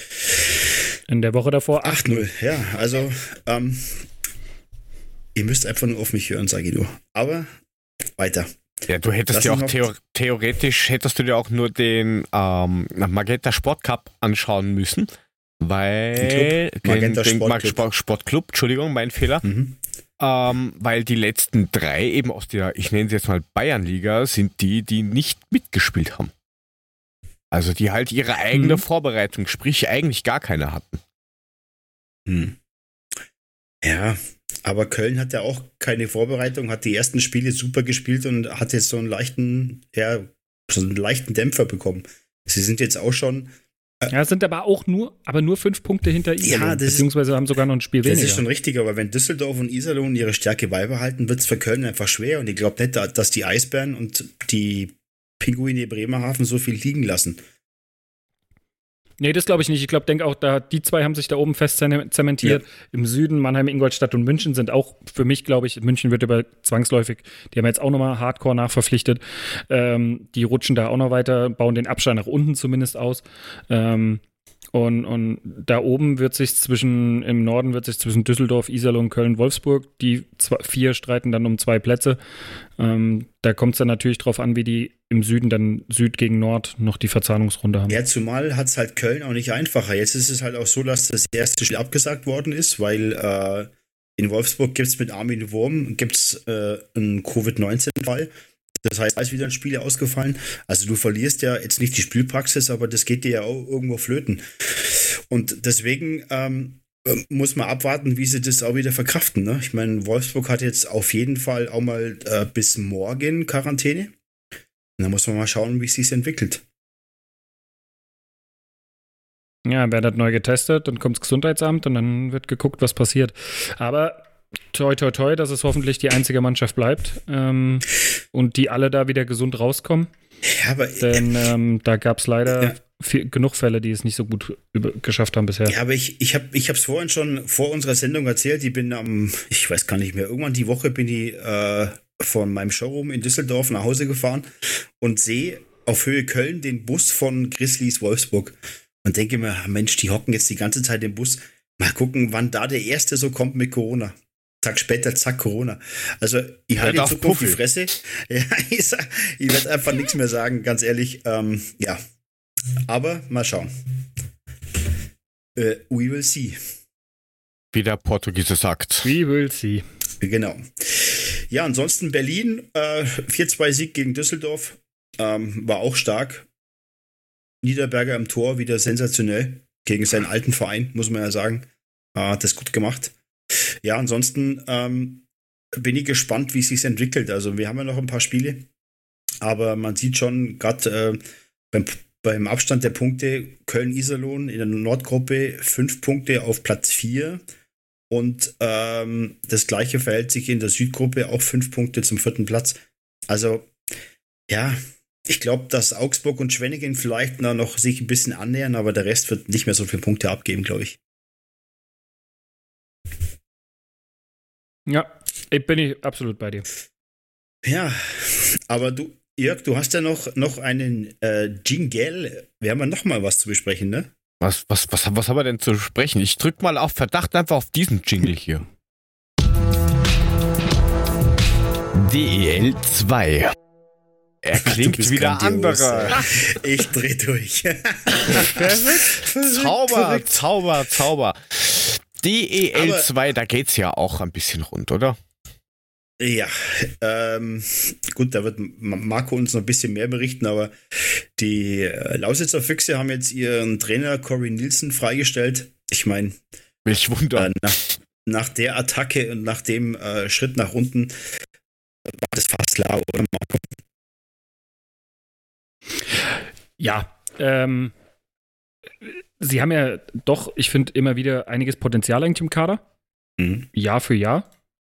In der Woche davor 8-0. Ja, also ihr müsst einfach nur auf mich hören, sage ich nur. Aber weiter. Ja, du hättest ja auch theoretisch hättest du dir auch nur den Magenta Sport Cup anschauen müssen. Weil den Sportclub, Entschuldigung, mein Fehler. Weil die letzten 3 eben aus der, ich nenne sie jetzt mal Bayernliga, sind die nicht mitgespielt haben. Also die halt ihre eigene Vorbereitung, sprich eigentlich gar keine hatten. Ja, aber Köln hat ja auch keine Vorbereitung, hat die ersten Spiele super gespielt und hat jetzt so einen leichten Dämpfer bekommen. Sie sind jetzt auch schon. Ja, sind aber nur 5 Punkte hinter Iserlohn, ja, beziehungsweise haben sogar noch ein Spiel weniger. Das ist schon richtig, aber wenn Düsseldorf und Iserlohn ihre Stärke beibehalten, wird es für Köln einfach schwer, und ich glaube nicht, dass die Eisbären und die Pinguine Bremerhaven so viel liegen lassen. Nee, das glaube ich nicht. Ich denke auch, die 2 haben sich da oben fest zementiert. Ja. Im Süden, Mannheim, Ingolstadt und München sind auch für mich, glaube ich, München wird über zwangsläufig, die haben jetzt auch nochmal Hardcore nachverpflichtet. Die rutschen da auch noch weiter, bauen den Abstand nach unten zumindest aus. Und da oben im Norden wird sich zwischen Düsseldorf, Iserlohn, Köln, Wolfsburg, die 4 streiten dann um 2 Plätze. Da kommt es dann natürlich drauf an, wie die im Süden dann Süd gegen Nord noch die Verzahnungsrunde haben. Ja, zumal hat es halt Köln auch nicht einfacher. Jetzt ist es halt auch so, dass das erste Spiel abgesagt worden ist, weil in Wolfsburg gibt es mit Armin Wurm einen Covid-19-Fall. Das heißt, da ist wieder ein Spiel ausgefallen. Also du verlierst ja jetzt nicht die Spielpraxis, aber das geht dir ja auch irgendwo flöten. Und deswegen muss man abwarten, wie sie das auch wieder verkraften. Ne? Ich meine, Wolfsburg hat jetzt auf jeden Fall auch mal bis morgen Quarantäne. Und da muss man mal schauen, wie es sich entwickelt. Ja, wird neu getestet, dann kommt das Gesundheitsamt und dann wird geguckt, was passiert. Aber toi, toi, toi, dass es hoffentlich die einzige Mannschaft bleibt und die alle da wieder gesund rauskommen. Ja, aber denn da gab es leider genug Fälle, die es nicht so gut geschafft haben bisher. Ja, aber ich hab's vorhin schon vor unserer Sendung erzählt. Ich bin ich weiß gar nicht mehr, irgendwann die Woche bin ich von meinem Showroom in Düsseldorf nach Hause gefahren und sehe auf Höhe Köln den Bus von Grizzlies Wolfsburg. Und denke mir, Mensch, die hocken jetzt die ganze Zeit im Bus. Mal gucken, wann da der Erste so kommt mit Corona. Tag später, zack, Corona. Also, ich halte in Zukunft die Fresse. Ja, ich werde einfach nichts mehr sagen, ganz ehrlich. Ja, aber mal schauen. We will see. Wie der Portugiese sagt. We will see. Genau. Ja, ansonsten Berlin, 4-2-Sieg gegen Düsseldorf. War auch stark. Niederberger im Tor, wieder sensationell. Gegen seinen alten Verein, muss man ja sagen. Hat das gut gemacht. Ja, ansonsten bin ich gespannt, wie es sich entwickelt. Also wir haben ja noch ein paar Spiele, aber man sieht schon, gerade beim Abstand der Punkte, Köln-Iserlohn in der Nordgruppe 5 Punkte auf Platz 4 und das gleiche verhält sich in der Südgruppe, auch 5 Punkte zum 4. Platz. Also, ja, ich glaube, dass Augsburg und Schwenningen vielleicht noch sich ein bisschen annähern, aber der Rest wird nicht mehr so viele Punkte abgeben, glaube ich. Ja, bin ich absolut bei dir. Ja, aber du, Jörg, du hast ja noch einen Jingle. Wir haben ja noch mal was zu besprechen, ne? Was haben wir denn zu besprechen? Ich drück mal auf Verdacht einfach auf diesen Jingle hier. DEL 2. Er klingt wieder anderer. Ich dreh durch. Zauber. DEL 2, da geht's ja auch ein bisschen rund, oder? Ja, gut, da wird Marco uns noch ein bisschen mehr berichten, aber die Lausitzer Füchse haben jetzt ihren Trainer Corey Nielsen freigestellt. Ich meine, welch Wunder. Nach der Attacke und nach dem Schritt nach unten war das fast klar, oder Marco? Ja, sie haben ja doch, ich finde, immer wieder einiges Potenzial eigentlich im Kader. Mhm. Jahr für Jahr.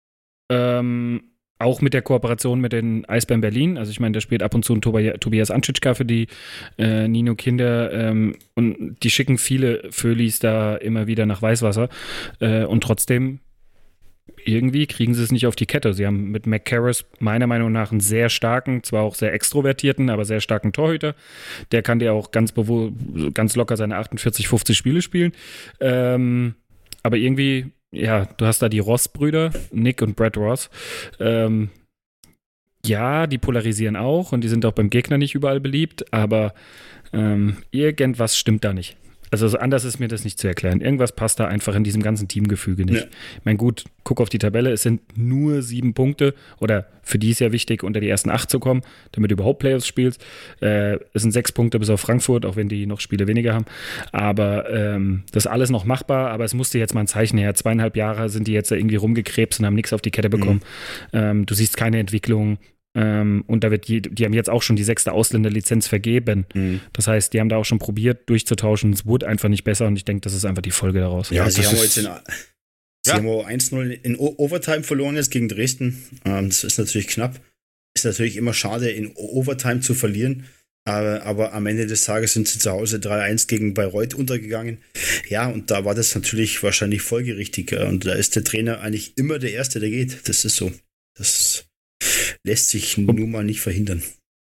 Auch mit der Kooperation mit den Eisbären Berlin. Also ich meine, da spielt ab und zu ein Tobias Anschitschka für die Nino Kinder und die schicken viele Föhlis da immer wieder nach Weißwasser und trotzdem irgendwie kriegen sie es nicht auf die Kette. Sie haben mit McCarris meiner Meinung nach einen sehr starken, zwar auch sehr extrovertierten, aber sehr starken Torhüter. Der kann dir auch ganz locker seine 48, 50 Spiele spielen. Aber irgendwie, ja, du hast da die Ross-Brüder, Nick und Brad Ross. Ja, die polarisieren auch und die sind auch beim Gegner nicht überall beliebt, aber irgendwas stimmt da nicht. Also anders ist mir das nicht zu erklären. Irgendwas passt da einfach in diesem ganzen Teamgefüge nicht. Ja. Ich meine, gut, guck auf die Tabelle, es sind nur 7 Punkte oder für die ist ja wichtig, unter die ersten 8 zu kommen, damit du überhaupt Playoffs spielst. Es sind 6 Punkte bis auf Frankfurt, auch wenn die noch Spiele weniger haben. Aber das ist alles noch machbar, aber es musste jetzt mal ein Zeichen her. 2,5 Jahre sind die jetzt da irgendwie rumgekrebst und haben nichts auf die Kette bekommen. Du siehst keine Entwicklung. Und da die haben jetzt auch schon die 6. Ausländerlizenz vergeben. Das heißt, die haben da auch schon probiert durchzutauschen. Es wurde einfach nicht besser und ich denke, das ist einfach die Folge daraus. Ja, sie haben jetzt sie haben 1-0 in Overtime verloren jetzt gegen Dresden. Das ist natürlich knapp. Ist natürlich immer schade, in Overtime zu verlieren. Aber am Ende des Tages sind sie zu Hause 3-1 gegen Bayreuth untergegangen. Ja, und da war das natürlich wahrscheinlich folgerichtig. Und da ist der Trainer eigentlich immer der Erste, der geht. Das ist so. Das lässt sich nun mal nicht verhindern.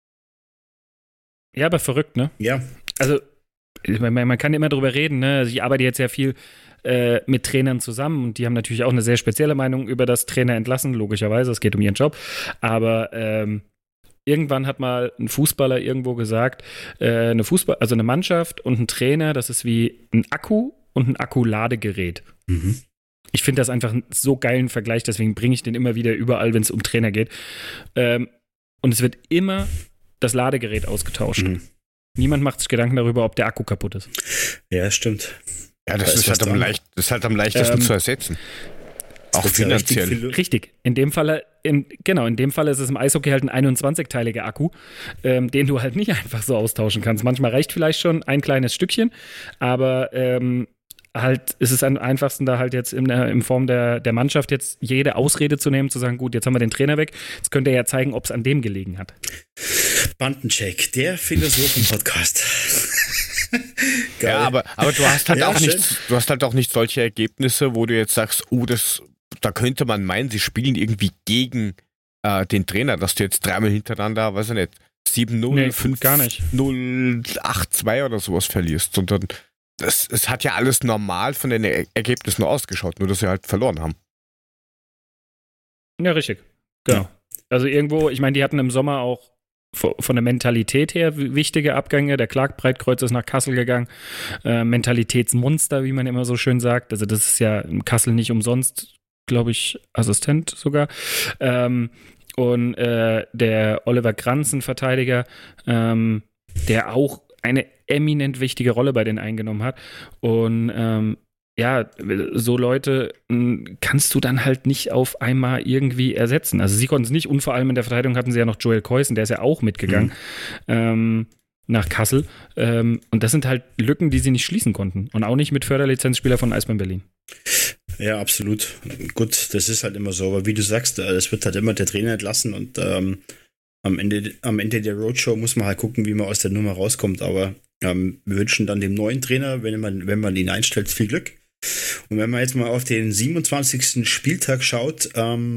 Ja, aber verrückt, ne? Ja. Also, man kann immer drüber reden, ne? Also ich arbeite jetzt sehr viel mit Trainern zusammen und die haben natürlich auch eine sehr spezielle Meinung über das Trainer entlassen, logischerweise, es geht um ihren Job. Aber irgendwann hat mal ein Fußballer irgendwo gesagt, also eine Mannschaft und ein Trainer, das ist wie ein Akku und ein Akkuladegerät. Mhm. Ich finde das einfach einen so geilen Vergleich, deswegen bringe ich den immer wieder überall, wenn es um Trainer geht. Und es wird immer das Ladegerät ausgetauscht. Mhm. Niemand macht sich Gedanken darüber, ob der Akku kaputt ist. Ja, stimmt. Ja, das Da ist was dran. das ist halt am leichtesten zu ersetzen. Auch wird's ja richtig finanziell. viel- Richtig. In dem Falle ist es im Eishockey halt ein 21-teiliger Akku, den du halt nicht einfach so austauschen kannst. Manchmal reicht vielleicht schon ein kleines Stückchen, aber halt ist es am einfachsten, da halt jetzt in Form der Mannschaft jetzt jede Ausrede zu nehmen, zu sagen, gut, jetzt haben wir den Trainer weg, jetzt könnt ihr ja zeigen, ob es an dem gelegen hat. Bandencheck, der Philosophen-Podcast. Geil. Ja, aber du hast halt Ja, auch schön. du hast halt auch nicht solche Ergebnisse, wo du jetzt sagst, da könnte man meinen, sie spielen irgendwie gegen den Trainer, dass du jetzt dreimal hintereinander, weiß ich nicht, 7-0, Nee, 5 gar nicht. 0, 8-2 oder sowas verlierst, sondern es hat ja alles normal von den Ergebnissen ausgeschaut, nur dass sie halt verloren haben. Ja, richtig. Genau. Also irgendwo, ich meine, die hatten im Sommer auch von der Mentalität her wichtige Abgänge. Der Clark Breitkreuz ist nach Kassel gegangen. Mentalitätsmonster, wie man immer so schön sagt. Also das ist ja in Kassel nicht umsonst, glaube ich, Assistent sogar. Und der Oliver Kranz, ein Verteidiger, der auch eine eminent wichtige Rolle bei denen eingenommen hat. Und ja, so Leute kannst du dann halt nicht auf einmal irgendwie ersetzen. Also sie konnten es nicht und vor allem in der Verteidigung hatten sie ja noch Joel Keusen, der ist ja auch mitgegangen nach Kassel. Und das sind halt Lücken, die sie nicht schließen konnten. Und auch nicht mit Förderlizenzspieler von Eisbären Berlin. Ja, absolut. Gut, das ist halt immer so. Aber wie du sagst, es wird halt immer der Trainer entlassen und am Ende der Roadshow muss man halt gucken, wie man aus der Nummer rauskommt. Aber wir wünschen dann dem neuen Trainer, wenn man ihn einstellt, viel Glück. Und wenn man jetzt mal auf den 27. Spieltag schaut,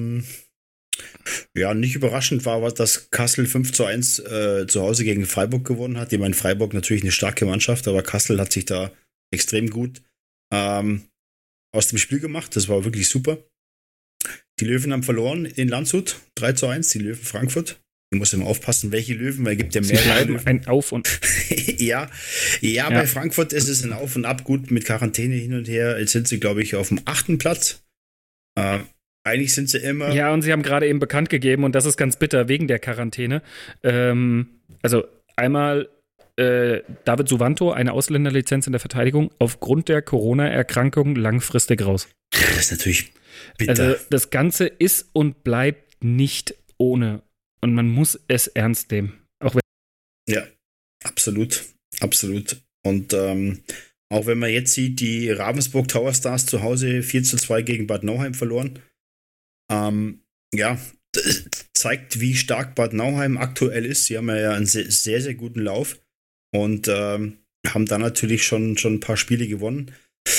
ja, nicht überraschend war, dass Kassel 5-1 zu Hause gegen Freiburg gewonnen hat. Ich meine, Freiburg natürlich eine starke Mannschaft, aber Kassel hat sich da extrem gut aus dem Spiel gemacht. Das war wirklich super. Die Löwen haben verloren in Landshut, 3-1, die Löwen Frankfurt. Du musst immer aufpassen, welche Löwen, weil es gibt ja Sie mehrere bleiben Löwen. ein Auf und Ja, bei Frankfurt ist es ein Auf und Ab, gut mit Quarantäne hin und her. Jetzt sind sie, glaube ich, auf dem 8. Platz. Eigentlich sind sie immer. ja, und sie haben gerade eben bekannt gegeben, und das ist ganz bitter wegen der Quarantäne. Also einmal David Suvanto, eine Ausländerlizenz in der Verteidigung, aufgrund der Corona-Erkrankung langfristig raus. Das ist natürlich bitter. Also das Ganze ist und bleibt nicht ohne. Und man muss es ernst nehmen. Auch wenn Ja, absolut. Absolut. Und auch wenn man jetzt sieht, die Ravensburg Tower Stars zu Hause 4-2 gegen Bad Nauheim verloren. Ja, das zeigt, wie stark Bad Nauheim aktuell ist. Sie haben ja einen sehr, sehr, sehr guten Lauf und haben dann natürlich schon ein paar Spiele gewonnen.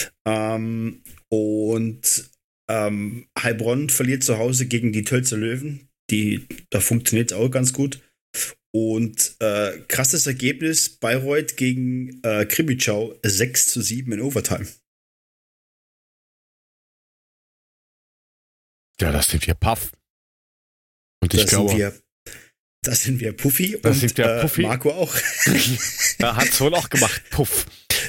Heilbronn verliert zu Hause gegen die Tölzer Löwen. Da funktioniert es auch ganz gut. Und krasses Ergebnis, Bayreuth gegen Krimitschau 6-7 in Overtime. Ja, das sind wir Puff. Und ich Das sind wir Puffy Das und sind wir Puffy. Marco auch. Da hat's wohl auch gemacht. Puff.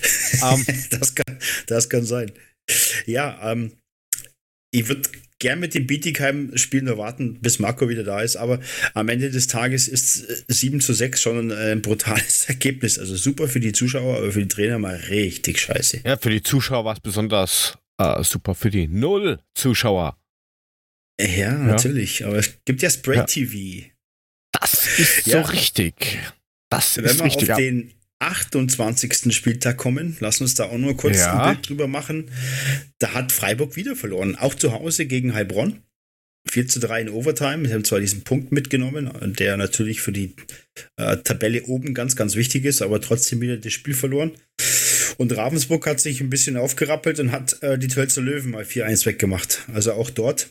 Das kann sein. Ja, ich würde gern mit dem Bietigheim-Spiel nur warten, bis Marco wieder da ist, aber am Ende des Tages ist 7-6 schon ein brutales Ergebnis. Also super für die Zuschauer, aber für die Trainer mal richtig scheiße. Ja, für die Zuschauer war es besonders super. Für die 0 Zuschauer. Ja, natürlich, aber es gibt ja Spray-TV. Das ist Ja. so richtig. Das Wenn ist wir richtig. auf den 28. Spieltag kommen, lass uns da auch nur kurz Ja. ein Bild drüber machen. Da hat Freiburg wieder verloren, auch zu Hause gegen Heilbronn. 4-3 in Overtime. Sie haben zwar diesen Punkt mitgenommen, der natürlich für die Tabelle oben ganz, ganz wichtig ist, aber trotzdem wieder das Spiel verloren. Und Ravensburg hat sich ein bisschen aufgerappelt und hat die Tölzer Löwen mal 4-1 weggemacht. Also auch dort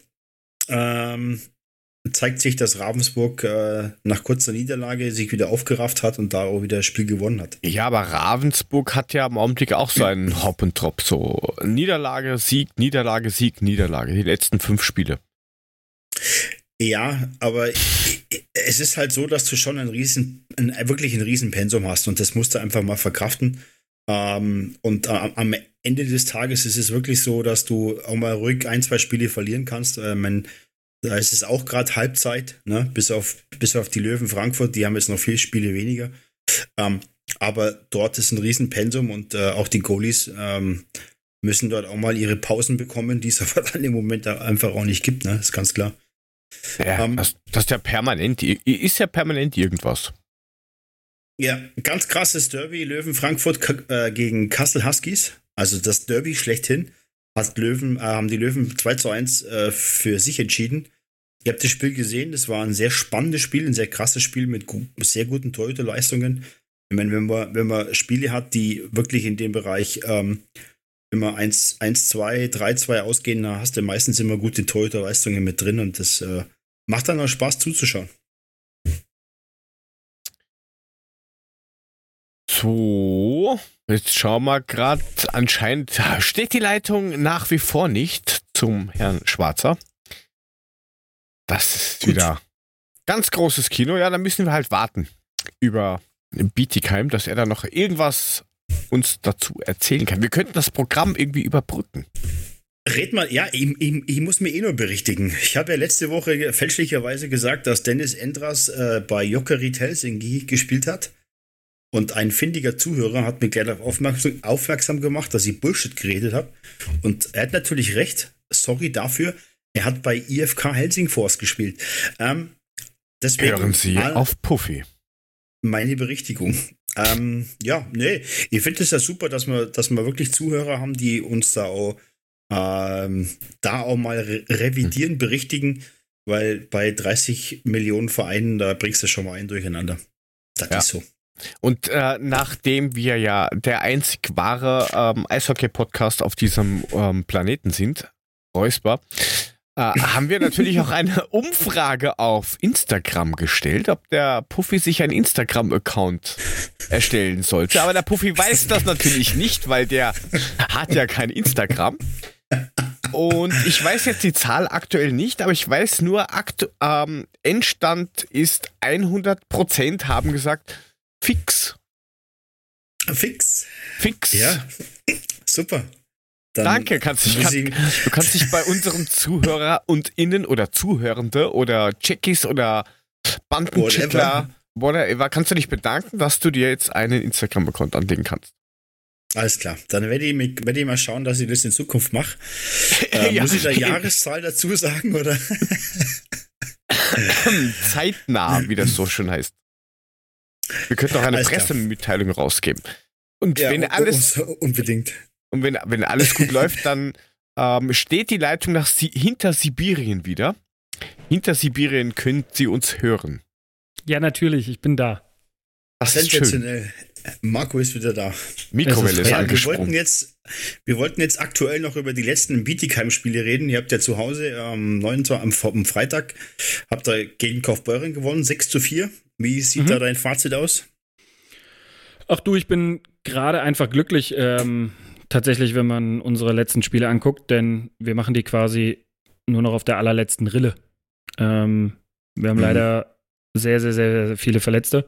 zeigt sich, dass Ravensburg nach kurzer Niederlage sich wieder aufgerafft hat und da auch wieder das Spiel gewonnen hat. Ja, aber Ravensburg hat ja im Augenblick auch so einen Hop und Drop. So Niederlage, Sieg, Niederlage, Sieg, Niederlage. Die letzten 5 Spiele. Ja, aber es ist halt so, dass du schon wirklich ein riesen Pensum hast und das musst du einfach mal verkraften. Und am Ende des Tages ist es wirklich so, dass du auch mal ruhig 1-2 Spiele verlieren kannst. Da ist es auch gerade Halbzeit, ne? Bis auf die Löwen Frankfurt, die haben jetzt noch 4 Spiele weniger. Aber dort ist ein riesen Pensum und auch die Goalies müssen dort auch mal ihre Pausen bekommen, die es aber dann im Moment einfach auch nicht gibt, ne? Ist ganz klar. Ja, das ist ja permanent, irgendwas. Ja, ganz krasses Derby, Löwen Frankfurt gegen Kassel Huskies. Also das Derby schlechthin haben die Löwen 2:1 für sich entschieden. Ihr habt das Spiel gesehen, das war ein sehr spannendes Spiel, ein sehr krasses Spiel mit sehr guten Torhüterleistungen. Ich meine, wenn man Spiele hat, die wirklich in dem Bereich immer 1-2, 3-2 ausgehen, da hast du meistens immer gute Torhüterleistungen mit drin und das macht dann auch Spaß zuzuschauen. So, jetzt schauen wir gerade, anscheinend steht die Leitung nach wie vor nicht zum Herrn Schwarzer. Das ist wieder ganz großes Kino. Ja, dann müssen wir halt warten über Bietigheim, dass er da noch irgendwas uns dazu erzählen kann. Wir könnten das Programm irgendwie überbrücken. Red mal, ja, ich muss mir nur berichtigen. Ich habe ja letzte Woche fälschlicherweise gesagt, dass Dennis Endras bei Jokerit Helsinki gespielt hat. Und ein findiger Zuhörer hat mich gleich darauf aufmerksam gemacht, dass ich Bullshit geredet habe. Und er hat natürlich recht. Sorry dafür. Er hat bei IFK Helsingfors gespielt. Deswegen hören Sie auf Puffy. Meine Berichtigung. Ich finde es ja super, dass wir wirklich Zuhörer haben, die uns da auch mal revidieren, berichtigen, weil bei 30 Millionen Vereinen, da bringst du schon mal einen durcheinander. Das ist so. Und nachdem wir ja der einzig wahre Eishockey-Podcast auf diesem Planeten sind, Räusper, haben wir natürlich auch eine Umfrage auf Instagram gestellt, ob der Puffy sich einen Instagram-Account erstellen sollte. Aber der Puffy weiß das natürlich nicht, weil der hat ja kein Instagram. Und ich weiß jetzt die Zahl aktuell nicht, aber ich weiß nur, Endstand ist 100% haben gesagt, fix. Fix? Ja, super. Dann danke, du kannst dich bei unseren Zuhörer und Innen oder Zuhörende oder Checkies oder Bandencheckler, whatever, kannst du dich bedanken, dass du dir jetzt einen Instagram-Account anlegen kannst. Alles klar, dann werde ich mal schauen, dass ich das in Zukunft mache. Muss ich da Jahreszahl dazu sagen, oder? Zeitnah, wie das so schön heißt. Wir könnten auch eine Pressemitteilung rausgeben. Und ja, wenn alles unbedingt. Und wenn alles gut läuft, dann steht die Leitung hinter Sibirien wieder. Hinter Sibirien können Sie uns hören. Ja, natürlich, ich bin da. Das ist schön. Marco ist wieder da. Mikrowelle ist angesprungen. Wir wollten jetzt aktuell noch über die letzten Bietigheim-Spiele reden. Ihr habt ja zu Hause am Freitag habt ihr gegen Kaufbeuren gewonnen, 6:4. Wie sieht da dein Fazit aus? Ach du, ich bin gerade einfach glücklich, tatsächlich, wenn man unsere letzten Spiele anguckt, denn wir machen die quasi nur noch auf der allerletzten Rille. Wir haben leider sehr, sehr, sehr, sehr viele Verletzte.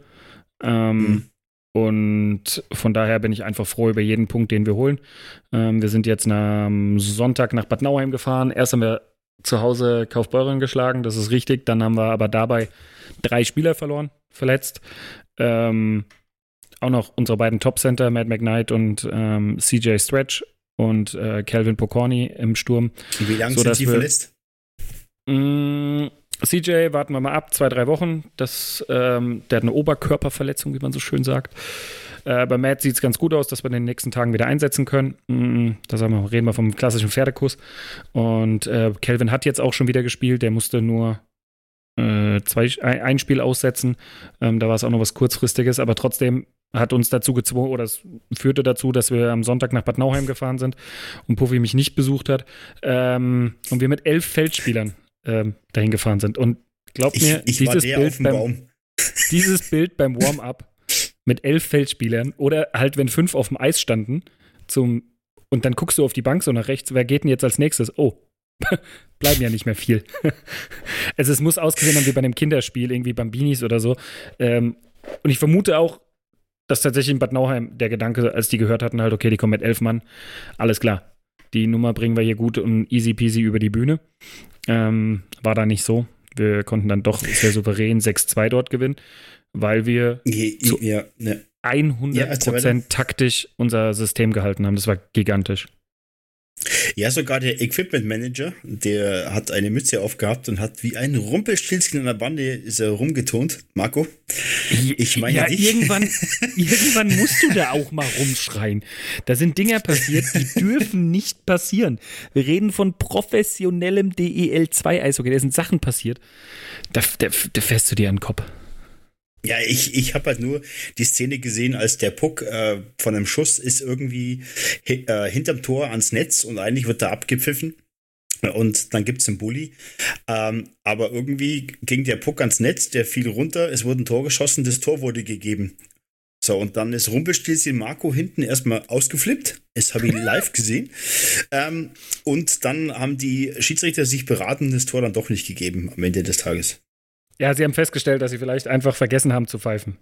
Und von daher bin ich einfach froh über jeden Punkt, den wir holen. Wir sind jetzt am Sonntag nach Bad Nauheim gefahren. Erst haben wir zu Hause Kaufbeuren geschlagen, das ist richtig. Dann haben wir aber dabei 3 Spieler verletzt. Auch noch unsere beiden Top-Center, Matt McKnight und CJ Stretch und Calvin Pokorny im Sturm. Wie lange sind die verletzt? CJ warten wir mal ab, 2-3 Wochen. Der hat eine Oberkörperverletzung, wie man so schön sagt. Bei Matt sieht es ganz gut aus, dass wir in den nächsten Tagen wieder einsetzen können. Reden wir vom klassischen Pferdekuss. Und Calvin hat jetzt auch schon wieder gespielt. Der musste nur ein Spiel aussetzen. Da war es auch noch was Kurzfristiges, aber trotzdem hat uns dazu gezwungen, oder es führte dazu, dass wir am Sonntag nach Bad Nauheim gefahren sind und Puffy mich nicht besucht hat. Und wir mit 11 Feldspielern dahin gefahren sind. Und glaubt mir, dieses Bild beim Warm-up mit 11 Feldspielern oder halt, wenn 5 auf dem Eis standen und dann guckst du auf die Bank so nach rechts, wer geht denn jetzt als nächstes? Oh, bleiben ja nicht mehr viel. Also es muss ausgesehen haben wie bei einem Kinderspiel, irgendwie Bambinis oder so. Und ich vermute auch, dass tatsächlich in Bad Nauheim der Gedanke, als die gehört hatten, halt, okay, die kommen mit 11 Mann, alles klar. Die Nummer bringen wir hier gut und easy peasy über die Bühne. War da nicht so. Wir konnten dann doch sehr souverän 6-2 dort gewinnen, weil wir 100% taktisch unser System gehalten haben. Das war gigantisch. Ja, sogar der Equipment Manager, der hat eine Mütze aufgehabt und hat wie ein Rumpelstilzchen in der Bande ist er rumgetont. Marco, ich meine ja, dich. irgendwann musst du da auch mal rumschreien. Da sind Dinger passiert, die dürfen nicht passieren. Wir reden von professionellem DEL2-Eishockey. Da sind Sachen passiert. Da fährst du dir an den Kopf. Ja, ich habe halt nur die Szene gesehen, als der Puck von einem Schuss ist irgendwie hinterm Tor ans Netz und eigentlich wird da abgepfiffen und dann gibt's einen Bulli. Aber irgendwie ging der Puck ans Netz, der fiel runter, es wurde ein Tor geschossen, das Tor wurde gegeben. So, und dann ist Rumpelstilzchen Marco hinten erstmal ausgeflippt. Das habe ich live gesehen. Und dann haben die Schiedsrichter sich beraten, das Tor dann doch nicht gegeben am Ende des Tages. Ja, sie haben festgestellt, dass sie vielleicht einfach vergessen haben zu pfeifen.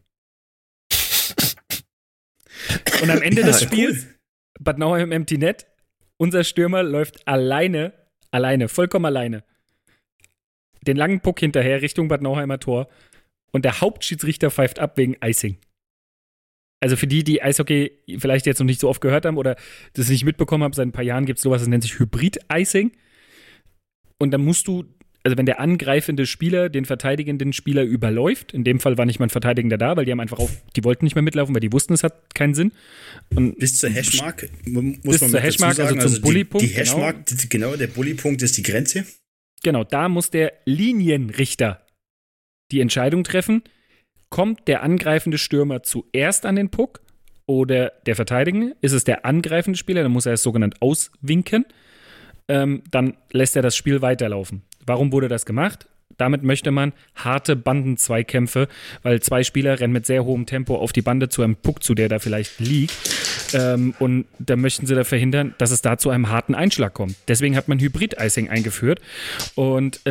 Und am Ende des Spiels, Bad Nauheim Empty Net, unser Stürmer läuft alleine, vollkommen alleine, den langen Puck hinterher Richtung Bad Nauheimer Tor und der Hauptschiedsrichter pfeift ab wegen Icing. Also für die Eishockey vielleicht jetzt noch nicht so oft gehört haben oder das nicht mitbekommen haben, seit ein paar Jahren gibt es sowas, das nennt sich Hybrid-Icing. Und dann musst du, also wenn der angreifende Spieler den verteidigenden Spieler überläuft, in dem Fall war nicht mal ein Verteidigender da, weil die haben einfach die wollten nicht mehr mitlaufen, weil die wussten, es hat keinen Sinn. Und bis zur Hashmark bis zur Hashmark, also zum Bullypunkt. Die Hashmark, genau, der Bullypunkt ist die Grenze. Genau, da muss der Linienrichter die Entscheidung treffen, kommt der angreifende Stürmer zuerst an den Puck oder der Verteidigende? Ist es der angreifende Spieler, dann muss er es sogenannt auswinken. Dann lässt er das Spiel weiterlaufen. Warum wurde das gemacht? Damit möchte man harte Bandenzweikämpfe, weil zwei Spieler rennen mit sehr hohem Tempo auf die Bande zu einem Puck zu, der da vielleicht liegt. Und da möchten sie da verhindern, dass es da zu einem harten Einschlag kommt. Deswegen hat man Hybrid-Icing eingeführt. Und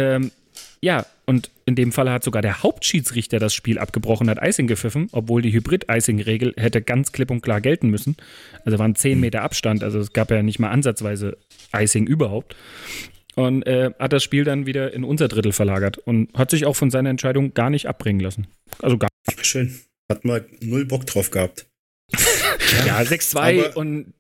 und in dem Fall hat sogar der Hauptschiedsrichter das Spiel abgebrochen, hat Icing gepfiffen, obwohl die Hybrid-Icing-Regel hätte ganz klipp und klar gelten müssen. Also waren 10 Meter Abstand, also es gab ja nicht mal ansatzweise Icing überhaupt. Und hat das Spiel dann wieder in unser Drittel verlagert und hat sich auch von seiner Entscheidung gar nicht abbringen lassen. Also gar nicht. Schön. Hat mal null Bock drauf gehabt. Ja, 6-2 und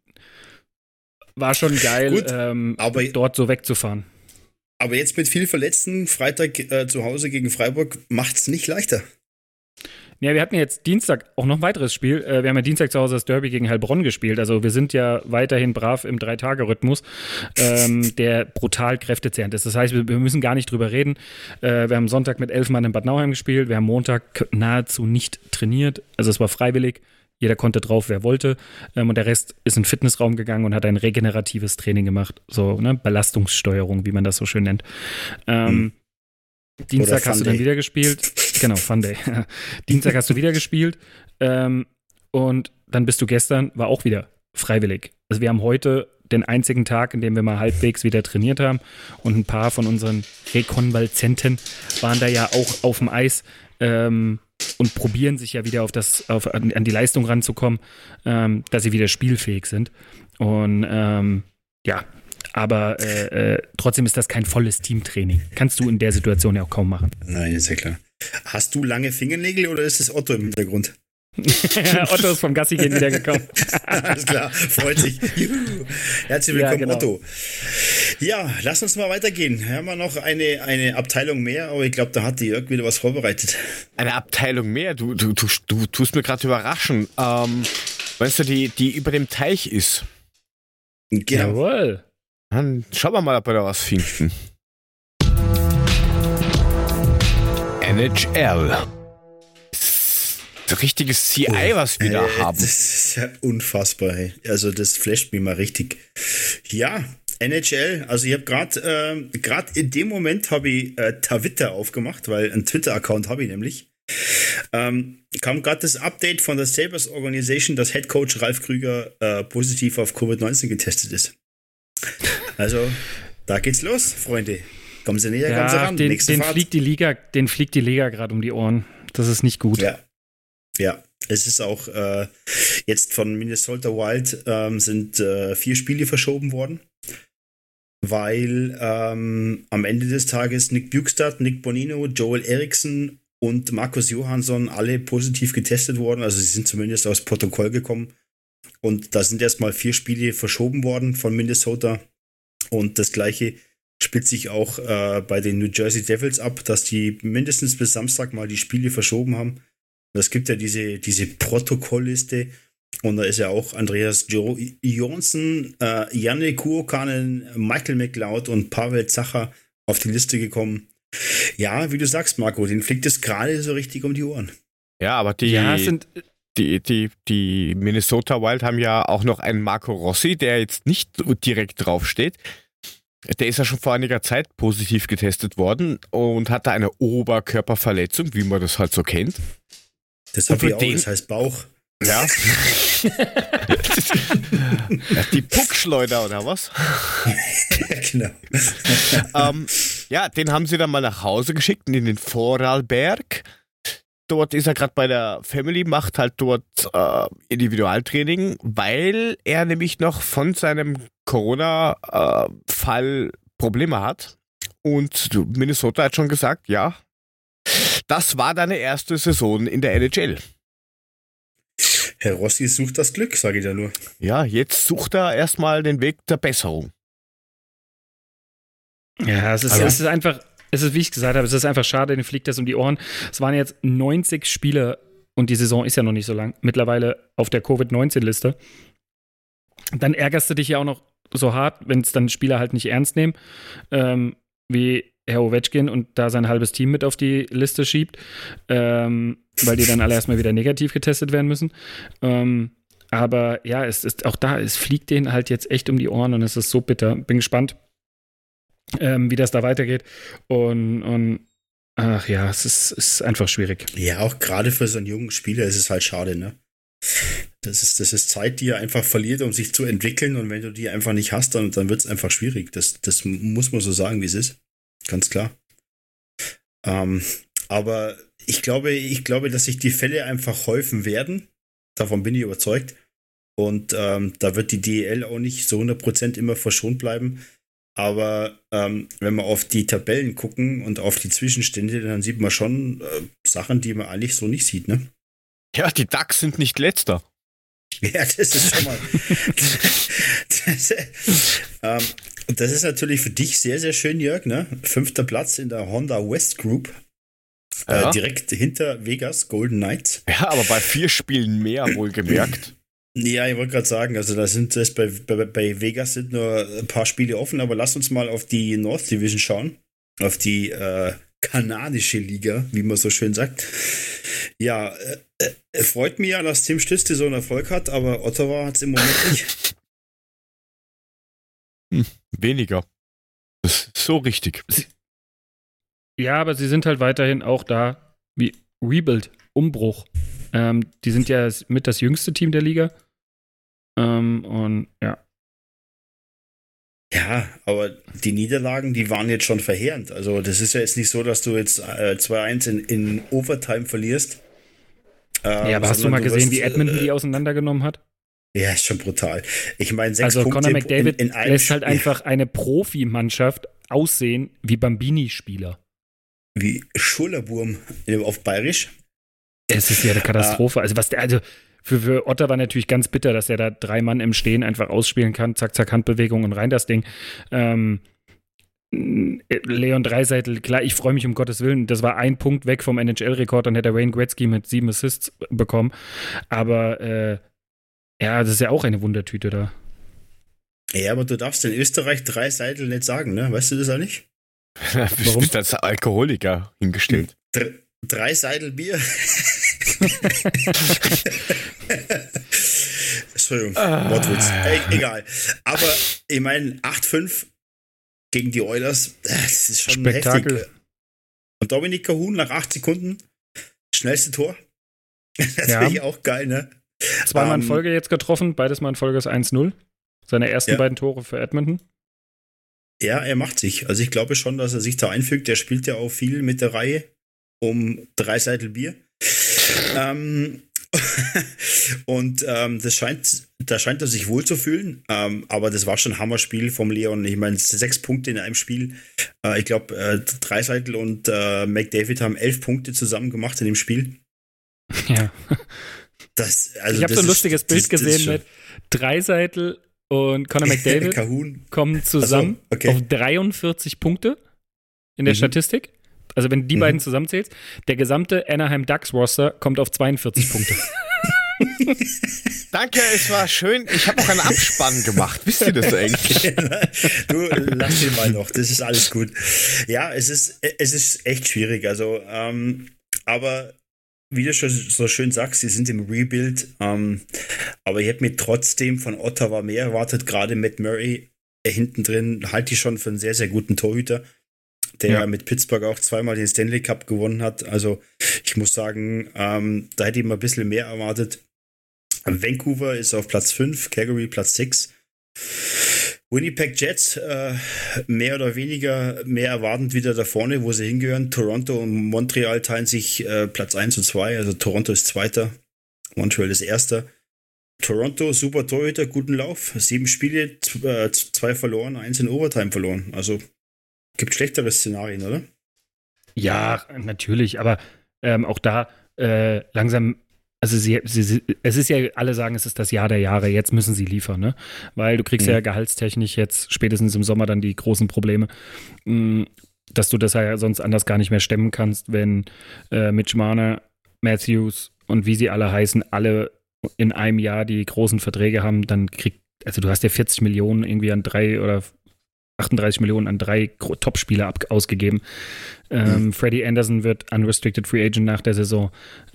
war schon geil, gut, aber dort so wegzufahren. Aber jetzt mit viel Verletzten, Freitag zu Hause gegen Freiburg, macht's nicht leichter. Ja, wir hatten jetzt Dienstag auch noch ein weiteres Spiel. Wir haben ja Dienstag zu Hause das Derby gegen Heilbronn gespielt. Also wir sind ja weiterhin brav im 3-Tage-Rhythmus, der brutal kräftezehrend ist. Das heißt, wir müssen gar nicht drüber reden. Wir haben Sonntag mit 11 Mann in Bad Nauheim gespielt. Wir haben Montag nahezu nicht trainiert. Also es war freiwillig. Jeder konnte drauf, wer wollte. Und der Rest ist in den Fitnessraum gegangen und hat ein regeneratives Training gemacht. So, ne? Belastungssteuerung, wie man das so schön nennt. Dienstag hast du dann wieder gespielt. Genau, Fun Day. Dienstag hast du wieder gespielt. Und dann bist du gestern, war auch wieder freiwillig. Also wir haben heute den einzigen Tag, in dem wir mal halbwegs wieder trainiert haben. Und ein paar von unseren Rekonvaleszenten waren da ja auch auf dem Eis. Und probieren sich ja wieder an die Leistung ranzukommen, dass sie wieder spielfähig sind. Und aber trotzdem ist das kein volles Teamtraining. Kannst du in der Situation ja auch kaum machen. Nein, ist ja klar. Hast du lange Fingernägel oder ist es Otto im Hintergrund? Otto ist vom Gassi gehen wiedergekommen. Alles klar, freut sich. Juhu. Herzlich willkommen, ja, genau. Otto. Ja, lass uns mal weitergehen. Wir haben wir noch eine Abteilung mehr, aber ich glaube, da hat die Jörg wieder was vorbereitet. Eine Abteilung mehr? Du tust mir gerade überraschen. Weißt du, die über dem Teich ist? Genau. Jawohl. Dann schauen wir mal, ob wir da was finden. NHL. Richtiges CI, was wir da haben. Das ist ja unfassbar, hey. Also das flasht mich mal richtig. Ja, NHL, also ich habe gerade in dem Moment habe ich Twitter aufgemacht, weil einen Twitter-Account habe ich nämlich. Kam gerade das Update von der Sabres Organization, dass Head Coach Ralf Krüger positiv auf Covid-19 getestet ist. Also, da geht's los, Freunde. Kommen Sie näher, kommen Sie ran. Den fliegt die Liga gerade um die Ohren. Das ist nicht gut. Ja, es ist auch jetzt von Minnesota Wild sind 4 Spiele verschoben worden, weil am Ende des Tages Nick Bjugstad, Nick Bonino, Joel Eriksson und Markus Johansson alle positiv getestet worden. Also sie sind zumindest aufs Protokoll gekommen. Und da sind erstmal 4 Spiele verschoben worden von Minnesota. Und das Gleiche spielt sich auch bei den New Jersey Devils ab, dass die mindestens bis Samstag mal die Spiele verschoben haben. Es gibt ja diese Protokollliste und da ist ja auch Andreas Johansson, Janne Kuokkanen, Michael McLeod und Pavel Zacher auf die Liste gekommen. Ja, wie du sagst, Marco, den fliegt es gerade so richtig um die Ohren. Ja, aber die Minnesota Wild haben ja auch noch einen Marco Rossi, der jetzt nicht direkt draufsteht. Der ist ja schon vor einiger Zeit positiv getestet worden und hatte eine Oberkörperverletzung, wie man das halt so kennt. Das habe ich auch, das heißt Bauch. Ja. Die Puckschleuder oder was? Genau. Ja, den haben sie dann mal nach Hause geschickt in den Vorarlberg. Dort ist er gerade bei der Family, macht halt dort Individualtraining, weil er nämlich noch von seinem Corona-Fall Probleme hat. Und Minnesota hat schon gesagt, ja, das war deine erste Saison in der NHL. Herr Rossi sucht das Glück, sage ich da nur. Ja, jetzt sucht er erstmal den Weg der Besserung. Ja, es ist einfach, wie ich gesagt habe, es ist einfach schade, den fliegt das um die Ohren. Es waren jetzt 90 Spiele und die Saison ist ja noch nicht so lang, mittlerweile auf der Covid-19-Liste. Dann ärgerst du dich ja auch noch so hart, wenn es dann Spieler halt nicht ernst nehmen, wie Herr Ovechkin und da sein halbes Team mit auf die Liste schiebt, weil die dann alle erstmal wieder negativ getestet werden müssen. Aber ja, es ist auch da, es fliegt denen halt jetzt echt um die Ohren und es ist so bitter. Bin gespannt, wie das da weitergeht. Und ach ja, es ist einfach schwierig. Ja, auch gerade für so einen jungen Spieler ist es halt schade, ne? Das ist Zeit, die er einfach verliert, um sich zu entwickeln. Und wenn du die einfach nicht hast, dann wird es einfach schwierig. Das muss man so sagen, wie es ist. Ganz klar. Aber ich glaube, dass sich die Fälle einfach häufen werden. Davon bin ich überzeugt. Und da wird die DEL auch nicht so 100% immer verschont bleiben. Aber wenn wir auf die Tabellen gucken und auf die Zwischenstände, dann sieht man schon Sachen, die man eigentlich so nicht sieht, ne? Ja, die Ducks sind nicht letzter. Ja, das ist schon mal. Das ist natürlich für dich sehr, sehr schön, Jörg, ne? 5. Platz in der Honda West Group. Ja. Direkt hinter Vegas Golden Knights. Ja, aber bei 4 Spielen mehr, wohlgemerkt. Ja, ich wollte gerade sagen, also da sind es bei Vegas sind nur ein paar Spiele offen, aber lass uns mal auf die North Division schauen. Auf die kanadische Liga, wie man so schön sagt. Ja, freut mich ja, dass Tim Stützle so einen Erfolg hat, aber Ottawa hat es im Moment nicht. Weniger. Das ist so richtig. Ja, aber sie sind halt weiterhin auch da wie Rebuild, Umbruch. Die sind ja mit das jüngste Team der Liga. Und ja. Ja, aber die Niederlagen, die waren jetzt schon verheerend. Also das ist ja jetzt nicht so, dass du jetzt 2-1 in Overtime verlierst. Ja, aber hast du mal gesehen, wie Edmonton die auseinandergenommen hat? Ja, ist schon brutal. Ich meine, 6 also Punkte Connor McDavid in einem lässt halt Spiel. einfach eine Profimannschaft aussehen wie Bambini-Spieler. Wie Schullerwurm auf Bayerisch. Es ist ja eine Katastrophe. Also für Ottawa natürlich ganz bitter, dass er da 3 Mann im Stehen einfach ausspielen kann. Zack, zack, Handbewegung und rein das Ding. Leon Draisaitl, klar, ich freue mich um Gottes Willen. Das war 1 Punkt weg vom NHL-Rekord, dann hätte Wayne Gretzky mit 7 Assists bekommen. Aber ja, das ist ja auch eine Wundertüte da. Ja, aber du darfst in Österreich Draisaitl nicht sagen, ne? Weißt du das auch nicht? Du bist als Alkoholiker hingestellt. Draisaitl Bier. Entschuldigung, Wortwitz. Egal. Aber ich meine, 8-5 gegen die Oilers, das ist schon Spektakel. heftig. Und Dominik Kahun nach 8 Sekunden, schnellste Tor. Das finde ich auch geil, ne? 2-mal in Folge jetzt getroffen, beides Mal in Folge ist 1-0. Seine ersten beiden Tore für Edmonton. Ja, er macht sich. Also ich glaube schon, dass er sich da einfügt. Der spielt ja auch viel mit der Reihe um Draisaitl Bier. Und da scheint er sich wohl zu fühlen. Aber das war schon ein Hammerspiel vom Leon. Ich meine, 6 Punkte in einem Spiel. Ich glaube, Draisaitl und McDavid haben 11 Punkte zusammen gemacht in dem Spiel. Ja. Ich habe so ein lustiges Bild gesehen mit Draisaitl und Connor McDavid Kahun. kommen zusammen auf 43 Punkte in der Statistik. Also wenn die beiden zusammenzählst, der gesamte Anaheim Ducks Roster kommt auf 42 Punkte. Danke, es war schön. Ich habe auch einen Abspann gemacht. Wisst ihr das eigentlich? Du, lass den mal noch. Das ist alles gut. Ja, es ist echt schwierig. Also, aber wie du schon so schön sagst, sie sind im Rebuild. Aber ich hätte mir trotzdem von Ottawa mehr erwartet. Gerade Matt Murray hinten drin halte ich schon für einen sehr, sehr guten Torhüter, der mit Pittsburgh auch zweimal den Stanley Cup gewonnen hat. Also ich muss sagen, da hätte ich mal ein bisschen mehr erwartet. Vancouver ist auf Platz 5, Calgary Platz 6. Winnipeg Jets mehr oder weniger mehr erwartend wieder da vorne, wo sie hingehören. Toronto und Montreal teilen sich Platz 1 und 2. Also Toronto ist Zweiter, Montreal ist Erster. Toronto, super Torhüter, guten Lauf. 7 Spiele, 2 verloren, 1 in Overtime verloren. Also gibt schlechtere Szenarien, oder? Ja, natürlich, aber auch da langsam, also es ist ja, alle sagen, es ist das Jahr der Jahre, jetzt müssen sie liefern, ne? Weil du kriegst ja gehaltstechnisch jetzt spätestens im Sommer dann die großen Probleme, dass du das ja sonst anders gar nicht mehr stemmen kannst, wenn Mitch Marner, Matthews und wie sie alle heißen, alle in einem Jahr die großen Verträge haben, dann also du hast ja 40 Millionen irgendwie an 3 oder 38 Millionen an 3 Top-Spieler ausgegeben. Freddie Anderson wird Unrestricted Free Agent nach der Saison.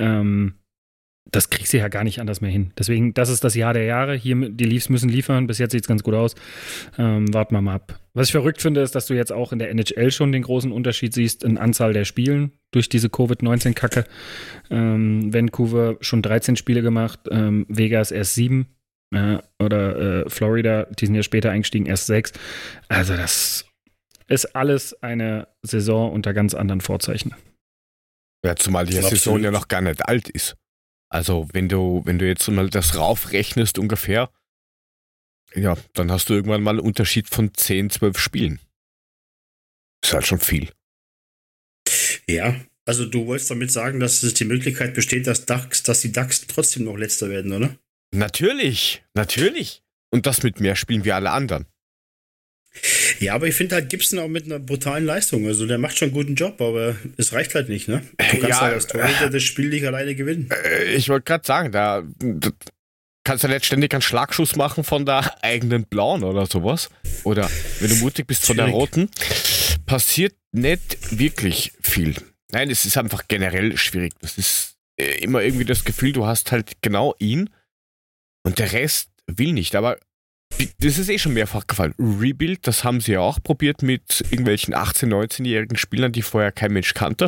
Das kriegst du ja gar nicht anders mehr hin. Deswegen, das ist das Jahr der Jahre. Hier, die Leafs müssen liefern. Bis jetzt sieht es ganz gut aus. Warten wir mal ab. Was ich verrückt finde, ist, dass du jetzt auch in der NHL schon den großen Unterschied siehst in Anzahl der Spielen durch diese Covid-19-Kacke. Vancouver schon 13 Spiele gemacht, Vegas erst 7. Oder Florida, die sind ja später eingestiegen, erst 6. Also das ist alles eine Saison unter ganz anderen Vorzeichen. Ja, zumal die Saison ja noch gar nicht alt ist. Also wenn du jetzt mal das raufrechnest ungefähr, ja, dann hast du irgendwann mal einen Unterschied von 10, 12 Spielen. Ist halt schon viel. Ja, also du wolltest damit sagen, dass es die Möglichkeit besteht, dass die Ducks trotzdem noch Letzter werden, oder? Natürlich. Und das mit mehr Spielen wie alle anderen. Ja, aber ich finde halt Gibson auch mit einer brutalen Leistung. Also der macht schon einen guten Job, aber es reicht halt nicht, ne? Du kannst halt als Torhüter das Spiel nicht alleine gewinnen. Ich wollte gerade sagen, da kannst du nicht ständig einen Schlagschuss machen von der eigenen Blauen oder sowas. Oder wenn du mutig bist von der Roten. Passiert nicht wirklich viel. Nein, es ist einfach generell schwierig. Das ist immer irgendwie das Gefühl, du hast halt genau ihn und der Rest will nicht. Aber das ist schon mehrfach gefallen. Rebuild, das haben sie ja auch probiert mit irgendwelchen 18-, 19-jährigen Spielern, die vorher kein Mensch kannte.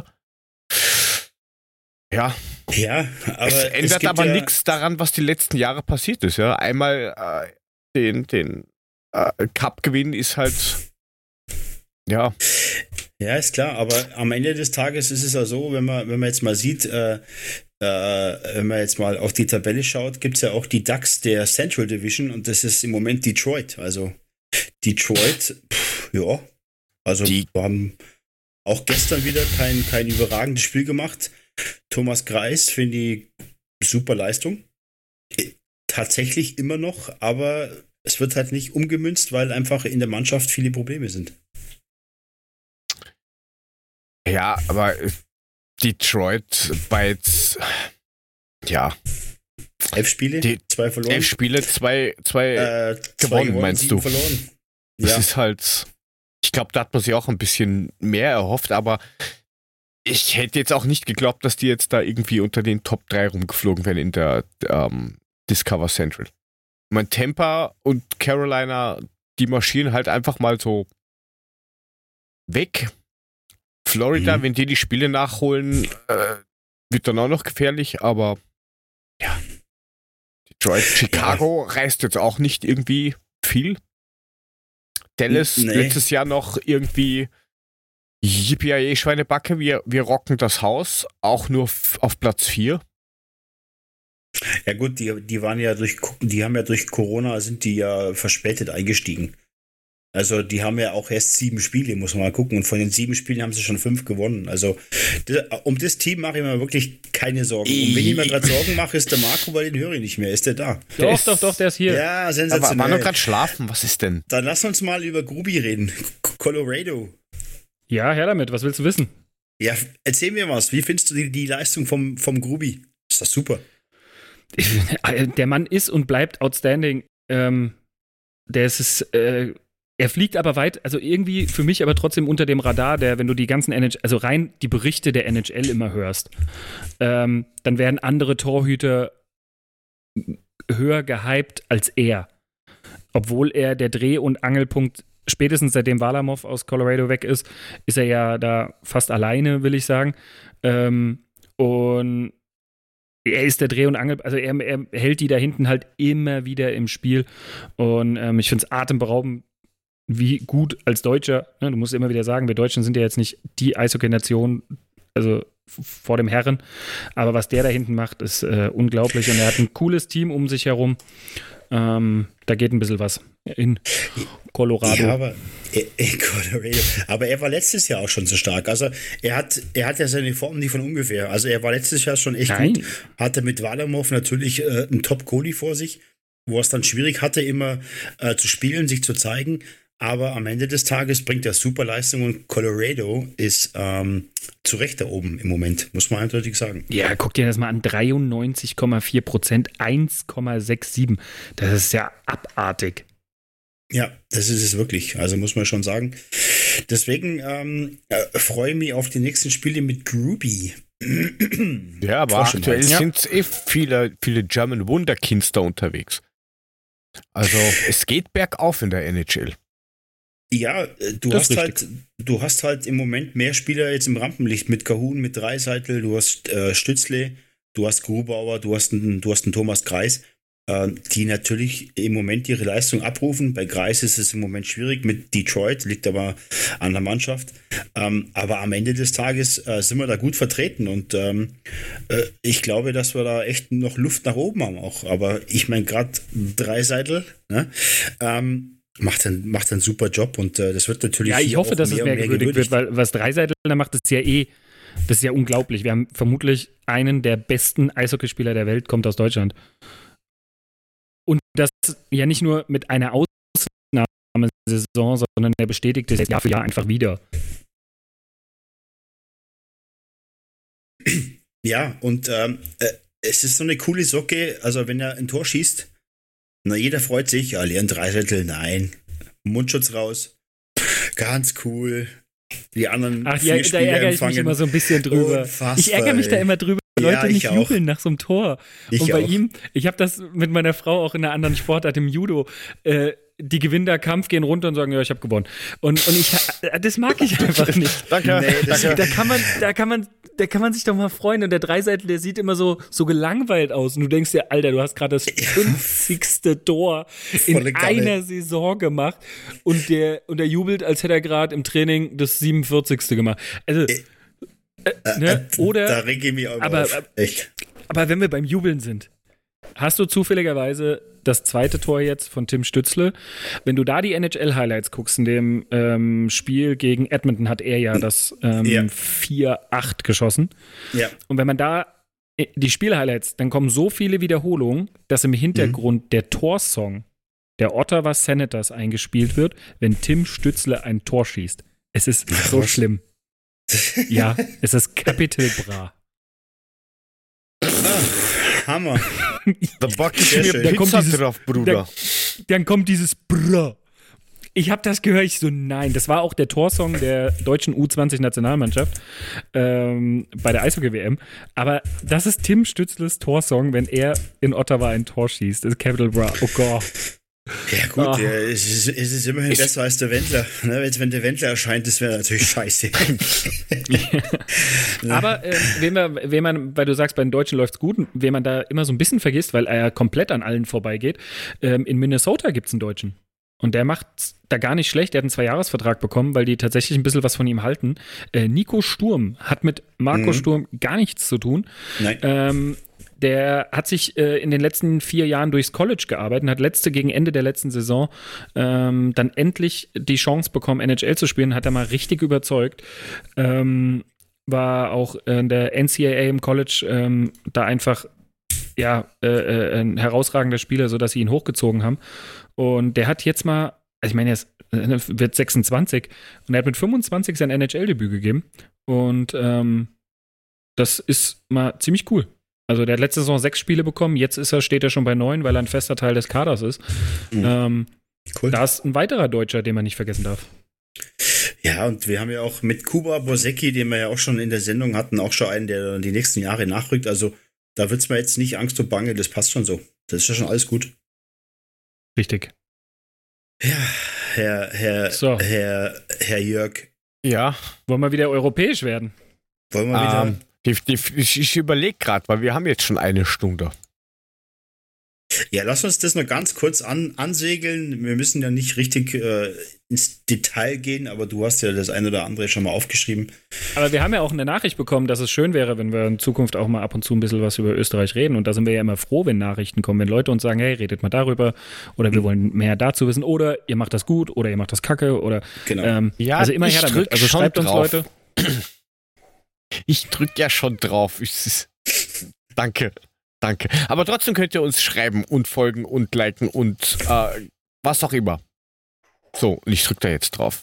Ja, aber es ändert aber nichts daran, was die letzten Jahre passiert ist. Ja, einmal den Cup-Gewinn ist halt, ja. Ja, ist klar, aber am Ende des Tages ist es ja so, wenn man jetzt mal sieht, wenn man jetzt mal auf die Tabelle schaut, gibt es ja auch die Ducks der Central Division und das ist im Moment Detroit. Also Detroit, ja, also wir haben auch gestern wieder kein überragendes Spiel gemacht. Thomas Greiss, finde ich, super Leistung. Tatsächlich immer noch, aber es wird halt nicht umgemünzt, weil einfach in der Mannschaft viele Probleme sind. Ja, aber Detroit bei jetzt, ja. 11 Spiele, 2 verloren. 11 Spiele, 2 gewonnen, meinst du? Verloren. Das Ja. ist halt, ich glaube, da hat man sich auch ein bisschen mehr erhofft, aber ich hätte jetzt auch nicht geglaubt, dass die jetzt da irgendwie unter den Top 3 rumgeflogen wären in der Discover Central. Mein Tampa und Carolina, die marschieren halt einfach mal so weg. Florida, wenn die Spiele nachholen, wird dann auch noch gefährlich, aber ja. Detroit, Chicago reißt jetzt auch nicht irgendwie viel. Dallas letztes Jahr noch irgendwie Yippie Schweinebacke, wir rocken das Haus, auch nur auf Platz 4. Ja gut, die haben ja durch Corona sind die ja verspätet eingestiegen. Also die haben ja auch erst 7 Spiele, muss man mal gucken. Und von den 7 Spielen haben sie schon 5 gewonnen. Also um das Team mache ich mir wirklich keine Sorgen. Und wenn ich mir gerade Sorgen mache, ist der Marco, weil den höre ich nicht mehr. Ist der da? Doch, der ist hier. Ja, sensationell. Aber war noch gerade schlafen, was ist denn? Dann lass uns mal über Grubi reden. Colorado. Ja, her damit, was willst du wissen? Ja, erzähl mir was. Wie findest du die Leistung vom Grubi? Ist das super? Der Mann ist und bleibt outstanding. Er fliegt aber weit, also irgendwie für mich aber trotzdem unter dem Radar, wenn du die ganzen also rein die Berichte der NHL immer hörst, dann werden andere Torhüter höher gehypt als er. Obwohl er der Dreh- und Angelpunkt, spätestens seitdem Varlamov aus Colorado weg ist er ja da fast alleine, will ich sagen. Und er ist der Dreh- und Angel, also er hält die da hinten halt immer wieder im Spiel. Und ich finde es atemberaubend, wie gut als Deutscher, ne, du musst immer wieder sagen, wir Deutschen sind ja jetzt nicht die Eishockey-Nation, also vor dem Herren, aber was der da hinten macht, ist unglaublich und er hat ein cooles Team um sich herum. Da geht ein bisschen was in Colorado. Ja, aber er war letztes Jahr auch schon so stark. Also er hat ja seine Form nicht von ungefähr. Also er war letztes Jahr schon echt gut. Hatte mit Varlamov natürlich einen Top-Goalie vor sich, wo er es dann schwierig hatte, immer zu spielen, sich zu zeigen. Aber am Ende des Tages bringt er super Leistung und Colorado ist zu Recht da oben im Moment, muss man eindeutig sagen. Ja, guck dir das mal an, 93,4%, 1,67. Das ist ja abartig. Ja, das ist es wirklich, also muss man schon sagen. Deswegen freue ich mich auf die nächsten Spiele mit Grubi. Ja, aber aktuell sind viele German Wunderkinds da unterwegs. Also es geht bergauf in der NHL. Ja, du hast halt im Moment mehr Spieler jetzt im Rampenlicht mit Kahun, mit Draisaitl, du hast Stützle, du hast Grubauer, du hast einen Thomas Greiss, die natürlich im Moment ihre Leistung abrufen. Bei Greiss ist es im Moment schwierig mit Detroit, liegt aber an der Mannschaft. Aber am Ende des Tages sind wir da gut vertreten und ich glaube, dass wir da echt noch Luft nach oben haben auch. Aber ich meine, gerade Draisaitl, ne? Macht einen super Job und das wird natürlich. Ja, ich hoffe, dass es mehr gewürdigt wird, weil was Draisaitl da macht, das ist ja unglaublich. Wir haben vermutlich einen der besten Eishockeyspieler der Welt, kommt aus Deutschland. Und das ja nicht nur mit einer Ausnahmesaison, sondern er bestätigt es Jahr für Jahr einfach wieder. Ja, und es ist so eine coole Socke, also wenn er ein Tor schießt, na, jeder freut sich, ja, Leon Draisaitl, nein. Mundschutz raus. Ganz cool. Die anderen da ärgere ich mich immer so ein bisschen drüber. Unfassbar, ich ärgere mich da immer drüber, Leute nicht jubeln nach so einem Tor. Und bei ihm, ich habe das mit meiner Frau auch in einer anderen Sportart, im Judo, die gewinnen da Kampf, gehen runter und sagen, ja, ich habe gewonnen. Und das mag ich einfach nicht. Danke. Nee, da kann man sich doch mal freuen. Und der Draisaitl, der sieht immer so gelangweilt aus. Und du denkst dir, Alter, du hast gerade das 50. Tor in einer Saison gemacht. Und der jubelt, als hätte er gerade im Training das 47. gemacht. Also, ne? Oder, da reg ich mich auch auf. Echt. Aber wenn wir beim Jubeln sind, hast du zufälligerweise das zweite Tor jetzt von Tim Stützle? Wenn du da die NHL-Highlights guckst, in dem Spiel gegen Edmonton hat er ja das 4-8 geschossen. Ja. Und wenn man da die Spiel-Highlights, dann kommen so viele Wiederholungen, dass im Hintergrund der Torsong der Ottawa Senators eingespielt wird, wenn Tim Stützle ein Tor schießt. Es ist so schlimm. Ja, es ist Capital Bra. Hammer. Da back ich mir Pizza drauf, Bruder. Dann kommt dieses Bra. Ich habe das gehört, ich so, nein. Das war auch der Torsong der deutschen U20-Nationalmannschaft bei der Eishockey-WM. Aber das ist Tim Stützles Torsong, wenn er in Ottawa ein Tor schießt. Das ist Capital Bra. Oh Gott. Ja gut, es ist immerhin besser als der Wendler. Ne? Wenn der Wendler erscheint, das wäre natürlich scheiße. Aber wen man, weil du sagst, bei den Deutschen läuft's gut, wen man da immer so ein bisschen vergisst, weil er komplett an allen vorbeigeht, in Minnesota gibt's einen Deutschen. Und der macht da gar nicht schlecht. Der hat einen 2-Jahres-Vertrag bekommen, weil die tatsächlich ein bisschen was von ihm halten. Nico Sturm hat mit Marco Sturm gar nichts zu tun. Nein. der hat sich in den letzten 4 Jahren durchs College gearbeitet und hat gegen Ende der letzten Saison dann endlich die Chance bekommen, NHL zu spielen. Hat er mal richtig überzeugt. War auch in der NCAA im College da einfach ein herausragender Spieler, sodass sie ihn hochgezogen haben. Und der hat jetzt mal, also ich meine, er wird 26 und er hat mit 25 sein NHL-Debüt gegeben. Und das ist mal ziemlich cool. Also der hat letzte Saison 6 Spiele bekommen, jetzt steht er schon bei 9, weil er ein fester Teil des Kaders ist. Cool. Da ist ein weiterer Deutscher, den man nicht vergessen darf. Ja, und wir haben ja auch mit Kuba Bosecki, den wir ja auch schon in der Sendung hatten, auch schon einen, der die nächsten Jahre nachrückt. Also da wird's mir jetzt nicht Angst und Bange, das passt schon so. Das ist ja schon alles gut. Richtig. Ja, Herr Jörg. Ja. Wollen wir wieder europäisch werden? Wollen wir wieder? Ich überlege gerade, weil wir haben jetzt schon 1 Stunde. Ja, lass uns das noch ganz kurz ansegeln. Wir müssen ja nicht richtig ins Detail gehen, aber du hast ja das eine oder andere schon mal aufgeschrieben. Aber wir haben ja auch eine Nachricht bekommen, dass es schön wäre, wenn wir in Zukunft auch mal ab und zu ein bisschen was über Österreich reden. Und da sind wir ja immer froh, wenn Nachrichten kommen, wenn Leute uns sagen, hey, redet mal darüber oder wir wollen mehr dazu wissen oder ihr macht das gut oder ihr macht das kacke oder genau. Also immer her damit. Also schreibt uns, Leute. Ich drück ja schon drauf. Danke. Aber trotzdem könnt ihr uns schreiben und folgen und liken und was auch immer. So, und ich drück da jetzt drauf.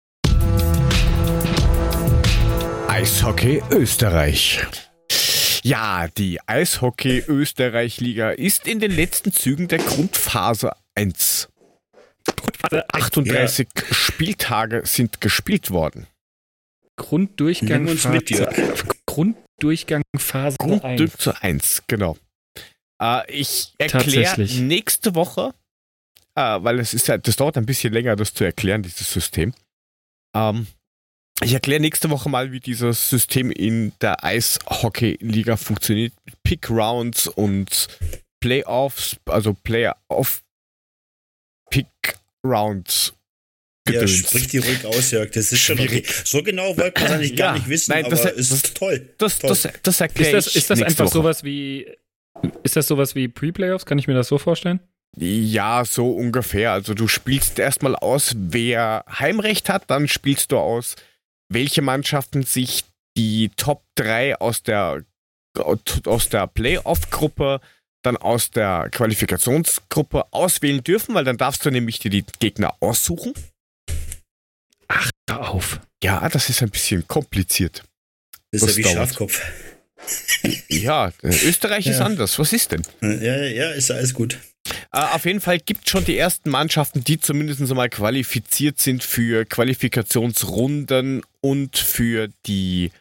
Eishockey Österreich. Ja, die Eishockey Österreich-Liga ist in den letzten Zügen der Grundphase 1. 38 Spieltage sind gespielt worden. Grunddurchgang Phase 1, genau. Ich erkläre nächste Woche, weil das dauert ein bisschen länger, das zu erklären, dieses System. Ich erkläre nächste Woche mal, wie dieses System in der Eishockey-Liga funktioniert. Mit Pick-Rounds und Playoffs, also Playoff-Pick-Rounds. Ja, sprich die ruhig aus, Jörg. Das ist schon okay. So genau wollte man es eigentlich gar nicht wissen, nein, aber es ist toll. Das erkläre ich. Ist das einfach sowas wie Pre-Playoffs? Kann ich mir das so vorstellen? Ja, so ungefähr. Also du spielst erstmal aus, wer Heimrecht hat, dann spielst du aus, welche Mannschaften sich die Top 3 aus der Playoff-Gruppe, dann aus der Qualifikationsgruppe auswählen dürfen, weil dann darfst du nämlich dir die Gegner aussuchen. Ach, hör auf. Ja, das ist ein bisschen kompliziert. Das ist ja wie Schafkopf. Ja, Österreich ist anders. Was ist denn? Ja, ist alles gut. Auf jeden Fall gibt es schon die ersten Mannschaften, die zumindest mal qualifiziert sind für Qualifikationsrunden und für die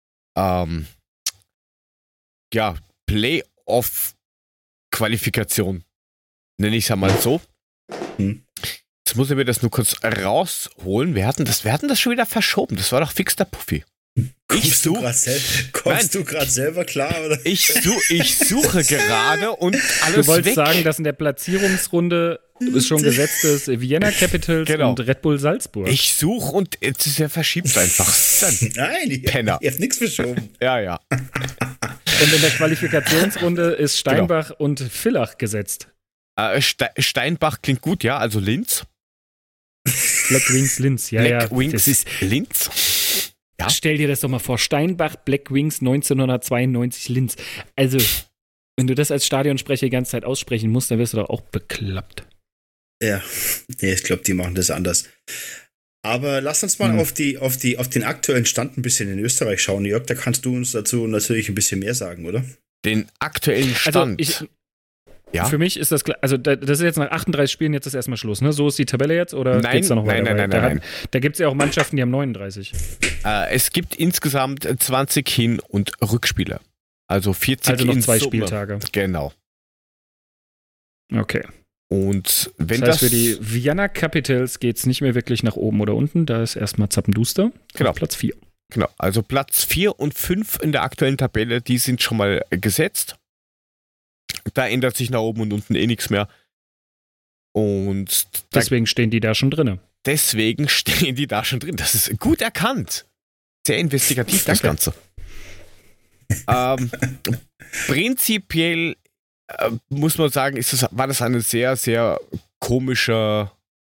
Playoff-Qualifikation. Nenne ich es einmal so. Jetzt muss ich mir das nur kurz rausholen. Wir hatten das schon wieder verschoben. Das war doch fix der Puffy. Kommst du gerade selber klar? Oder? Ich suche gerade und alles Du wolltest weg. sagen, dass in der Platzierungsrunde ist schon gesetzt ist Vienna Capitals und Red Bull Salzburg. Ich suche und jetzt ist er verschiebt einfach. Nein, Penner. Ihr habt nichts verschoben. Ja. Und in der Qualifikationsrunde ist Steinbach und Villach gesetzt. Steinbach klingt gut, ja, also Linz. Black Wings Linz, ja. Wings Linz. Ja. Stell dir das doch mal vor, Steinbach, Black Wings 1992 Linz. Also, wenn du das als Stadionsprecher die ganze Zeit aussprechen musst, dann wirst du doch auch bekloppt. Ja, nee, ich glaube, die machen das anders. Aber lass uns mal auf den aktuellen Stand ein bisschen in Österreich schauen. Jörg, da kannst du uns dazu natürlich ein bisschen mehr sagen, oder? Den aktuellen Stand. Also für mich ist das klar, also das ist jetzt nach 38 Spielen jetzt ist erstmal Schluss, ne? So ist die Tabelle jetzt oder geht's da noch weiter? Nein. Da gibt es ja auch Mannschaften, die haben 39. Es gibt insgesamt 20 Hin- und Rückspiele. Also 40 Also noch in 2 Summe. Spieltage. Genau. Okay. Und wenn das heißt, für die Vienna Capitals geht es nicht mehr wirklich nach oben oder unten, da ist erstmal Zappenduster. Genau. Platz 4. Genau, also Platz 4 und 5 in der aktuellen Tabelle, die sind schon mal gesetzt. Da ändert sich nach oben und unten nichts mehr. Und deswegen stehen die da schon drin. Deswegen stehen die da schon drin. Das ist gut erkannt. Sehr investigativ, das Ganze. Ähm, prinzipiell muss man sagen, war das eine sehr, sehr komische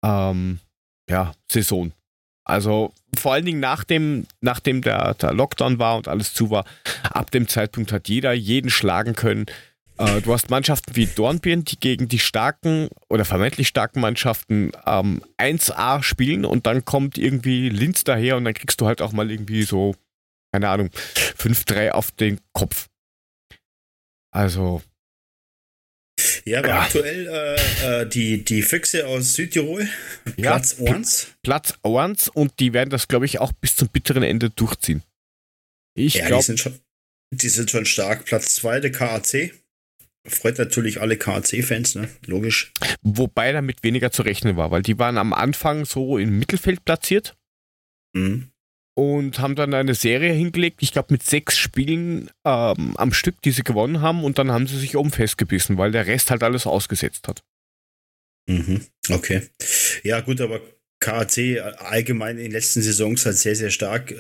Saison. Also vor allen Dingen nachdem der Lockdown war und alles zu war, ab dem Zeitpunkt hat jeder jeden schlagen können. Du hast Mannschaften wie Dornbirn, die gegen die starken oder vermeintlich starken Mannschaften 1A spielen und dann kommt irgendwie Linz daher und dann kriegst du halt auch mal irgendwie so, keine Ahnung, 5-3 auf den Kopf. Also. Ja, aber aktuell die Füchse aus Südtirol, Platz 1. Platz 1 und die werden das, glaube ich, auch bis zum bitteren Ende durchziehen. Ich glaube. Die sind schon stark. Platz 2, der KAC. Freut natürlich alle KAC-Fans, ne? Logisch. Wobei damit weniger zu rechnen war, weil die waren am Anfang so im Mittelfeld platziert und haben dann eine Serie hingelegt, ich glaube mit 6 Spielen am Stück, die sie gewonnen haben und dann haben sie sich oben festgebissen, weil der Rest halt alles ausgesetzt hat. Okay. Ja gut, aber KAC allgemein in den letzten Saisons halt sehr, sehr stark.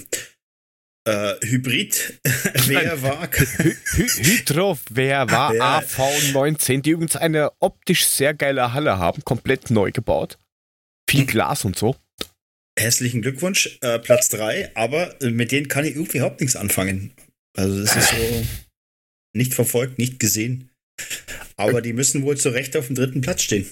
Hybrid, wer war? Hydro, wer war AV19, die übrigens eine optisch sehr geile Halle haben, komplett neu gebaut. Viel Glas und so. Herzlichen Glückwunsch, Platz 3, aber mit denen kann ich irgendwie überhaupt nichts anfangen. Also das ist so nicht verfolgt, nicht gesehen. Aber die müssen wohl zu Recht auf dem 3. Platz stehen.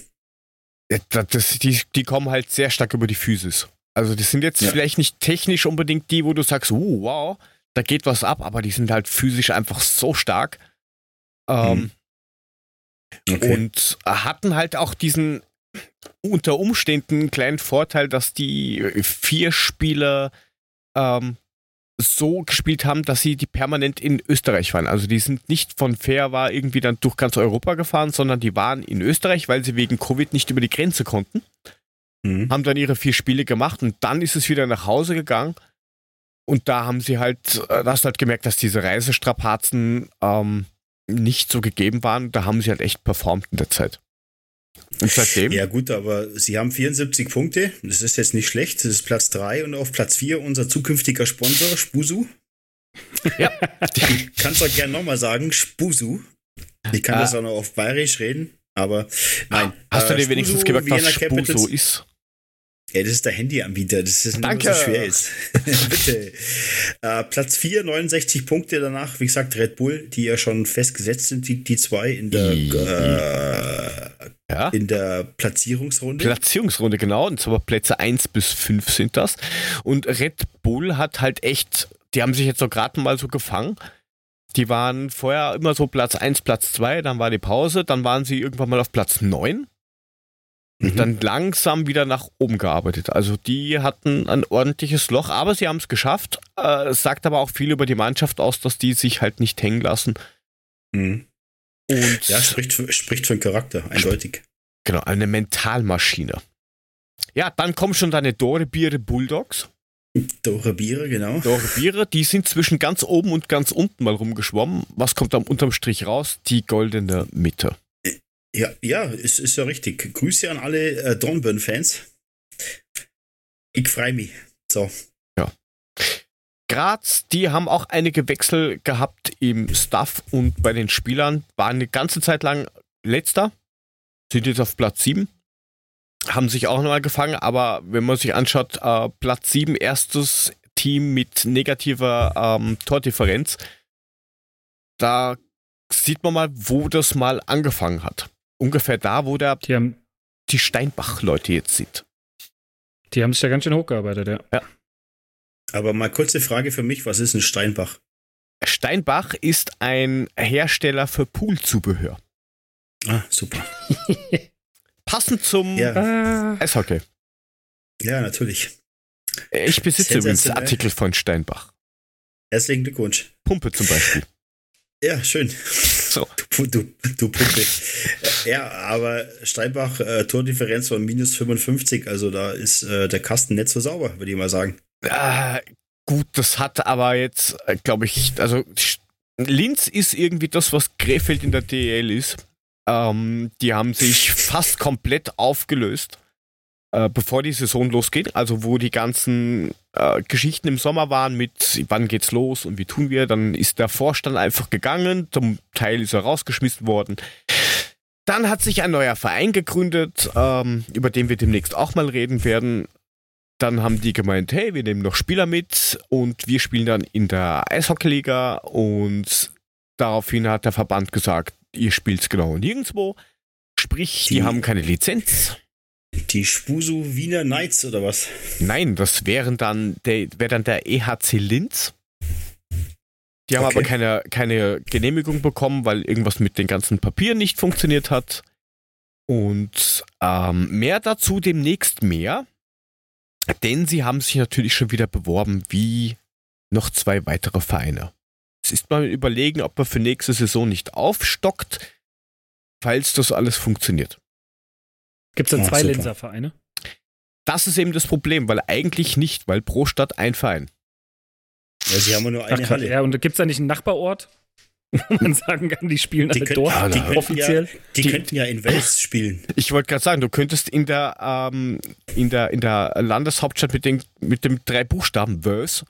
Die kommen halt sehr stark über die Physis. Also die sind jetzt vielleicht nicht technisch unbedingt die, wo du sagst, wow, da geht was ab, aber die sind halt physisch einfach so stark. Und hatten halt auch diesen unter Umständen kleinen Vorteil, dass die 4 Spieler so gespielt haben, dass sie die permanent in Österreich waren. Also die sind nicht von Färöer irgendwie dann durch ganz Europa gefahren, sondern die waren in Österreich, weil sie wegen Covid nicht über die Grenze konnten. Haben dann ihre 4 Spiele gemacht und dann ist es wieder nach Hause gegangen und da haben sie halt, da hast du halt gemerkt, dass diese Reisestrapazen nicht so gegeben waren, da haben sie halt echt performt in der Zeit. Und seitdem? Ja gut, aber sie haben 74 Punkte, das ist jetzt nicht schlecht, das ist Platz 3 und auf Platz 4 unser zukünftiger Sponsor, Spusu. Ja. Kannst du auch gerne nochmal sagen, Spusu. Ich kann das auch noch auf Bayerisch reden, aber nein. Hast du dir wenigstens gemerkt, was Spusu ist? Ja, das ist der Handyanbieter, das ist nicht so schwer ist. Bitte. Platz 4, 69 Punkte danach, wie gesagt, Red Bull, die ja schon festgesetzt sind, die 2 in der Platzierungsrunde. Platzierungsrunde, genau, und zwar Plätze 1 bis 5 sind das. Und Red Bull hat halt echt, die haben sich jetzt so gerade mal so gefangen. Die waren vorher immer so Platz 1, Platz 2, dann war die Pause, dann waren sie irgendwann mal auf Platz 9. Und dann langsam wieder nach oben gearbeitet. Also die hatten ein ordentliches Loch, aber sie haben es geschafft. Es sagt aber auch viel über die Mannschaft aus, dass die sich halt nicht hängen lassen. Und ja, spricht für den Charakter, eindeutig. Genau, eine Mentalmaschine. Ja, dann kommen schon deine Dore-Biere Bulldogs. Dore-Biere, genau. Dore-Biere, die sind zwischen ganz oben und ganz unten mal rumgeschwommen. Was kommt am unterm Strich raus? Die goldene Mitte. Ja, ist ja richtig. Grüße an alle Dornbirn-Fans. Ich freue mich. So. Ja. Graz, die haben auch einige Wechsel gehabt im Staff und bei den Spielern. Waren eine ganze Zeit lang Letzter. Sind jetzt auf Platz 7. Haben sich auch nochmal gefangen, aber wenn man sich anschaut, Platz 7, erstes Team mit negativer Tordifferenz. Da sieht man mal, wo das mal angefangen hat. Ungefähr da, wo die Steinbach-Leute jetzt sind. Die haben sich ja ganz schön hochgearbeitet, ja. Aber mal kurze Frage für mich, was ist ein Steinbach? Steinbach ist ein Hersteller für Poolzubehör. Ah, super. Passend zum Eishockey. Ja, natürlich. Ich besitze übrigens Artikel von Steinbach. Herzlichen Glückwunsch. Pumpe zum Beispiel. Ja, schön. So. Du Pumpe. Ja, aber Steinbach, Tordifferenz von minus 55, also da ist der Kasten nicht so sauber, würde ich mal sagen. Gut, das hat aber jetzt, glaube ich, also Linz ist irgendwie das, was Krefeld in der DEL ist. Die haben sich fast komplett aufgelöst. bevor die Saison losgeht, also wo die ganzen Geschichten im Sommer waren mit wann geht's los und wie tun wir, dann ist der Vorstand einfach gegangen, zum Teil ist er rausgeschmissen worden. Dann hat sich ein neuer Verein gegründet, über den wir demnächst auch mal reden werden. Dann haben die gemeint, hey, wir nehmen noch Spieler mit und wir spielen dann in der Eishockeyliga und daraufhin hat der Verband gesagt, ihr spielt genau nirgendwo, sprich, die haben keine Lizenz. Die Spusu Wiener Knights oder was? Nein, das wäre dann der EHC Linz. Die haben aber keine Genehmigung bekommen, weil irgendwas mit den ganzen Papieren nicht funktioniert hat. Und mehr dazu demnächst mehr. Denn sie haben sich natürlich schon wieder beworben wie noch 2 weitere Vereine. Es ist mal überlegen, ob man für nächste Saison nicht aufstockt, falls das alles funktioniert. Gibt es dann 2 Linzer Vereine? Das ist eben das Problem, weil eigentlich nicht, weil pro Stadt ein Verein. Ja, sie haben nur eine Halle. Ja, und gibt es da nicht einen Nachbarort, wo man sagen kann, die spielen alle dort offiziell? Die könnten ja in Wels spielen. Ich wollte gerade sagen, du könntest in der Landeshauptstadt mit dem 3 Buchstaben Wels,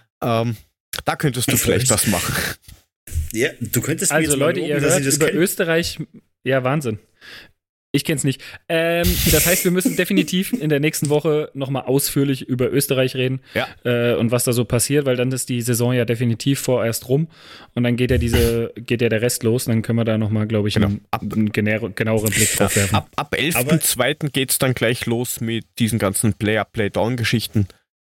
da könntest du vielleicht was machen. Ja, du könntest also Leute, ihr hört über Österreich, ja Wahnsinn. Ich kenn's nicht. Das heißt, wir müssen definitiv in der nächsten Woche nochmal ausführlich über Österreich reden. Ja. Und was da so passiert, weil dann ist die Saison ja definitiv vorerst rum und dann geht ja der Rest los und dann können wir da nochmal, glaube ich, einen genaueren Blick drauf werfen. Ab 11.2. geht's dann gleich los mit diesen ganzen Play-Up-Play-Down-Geschichten.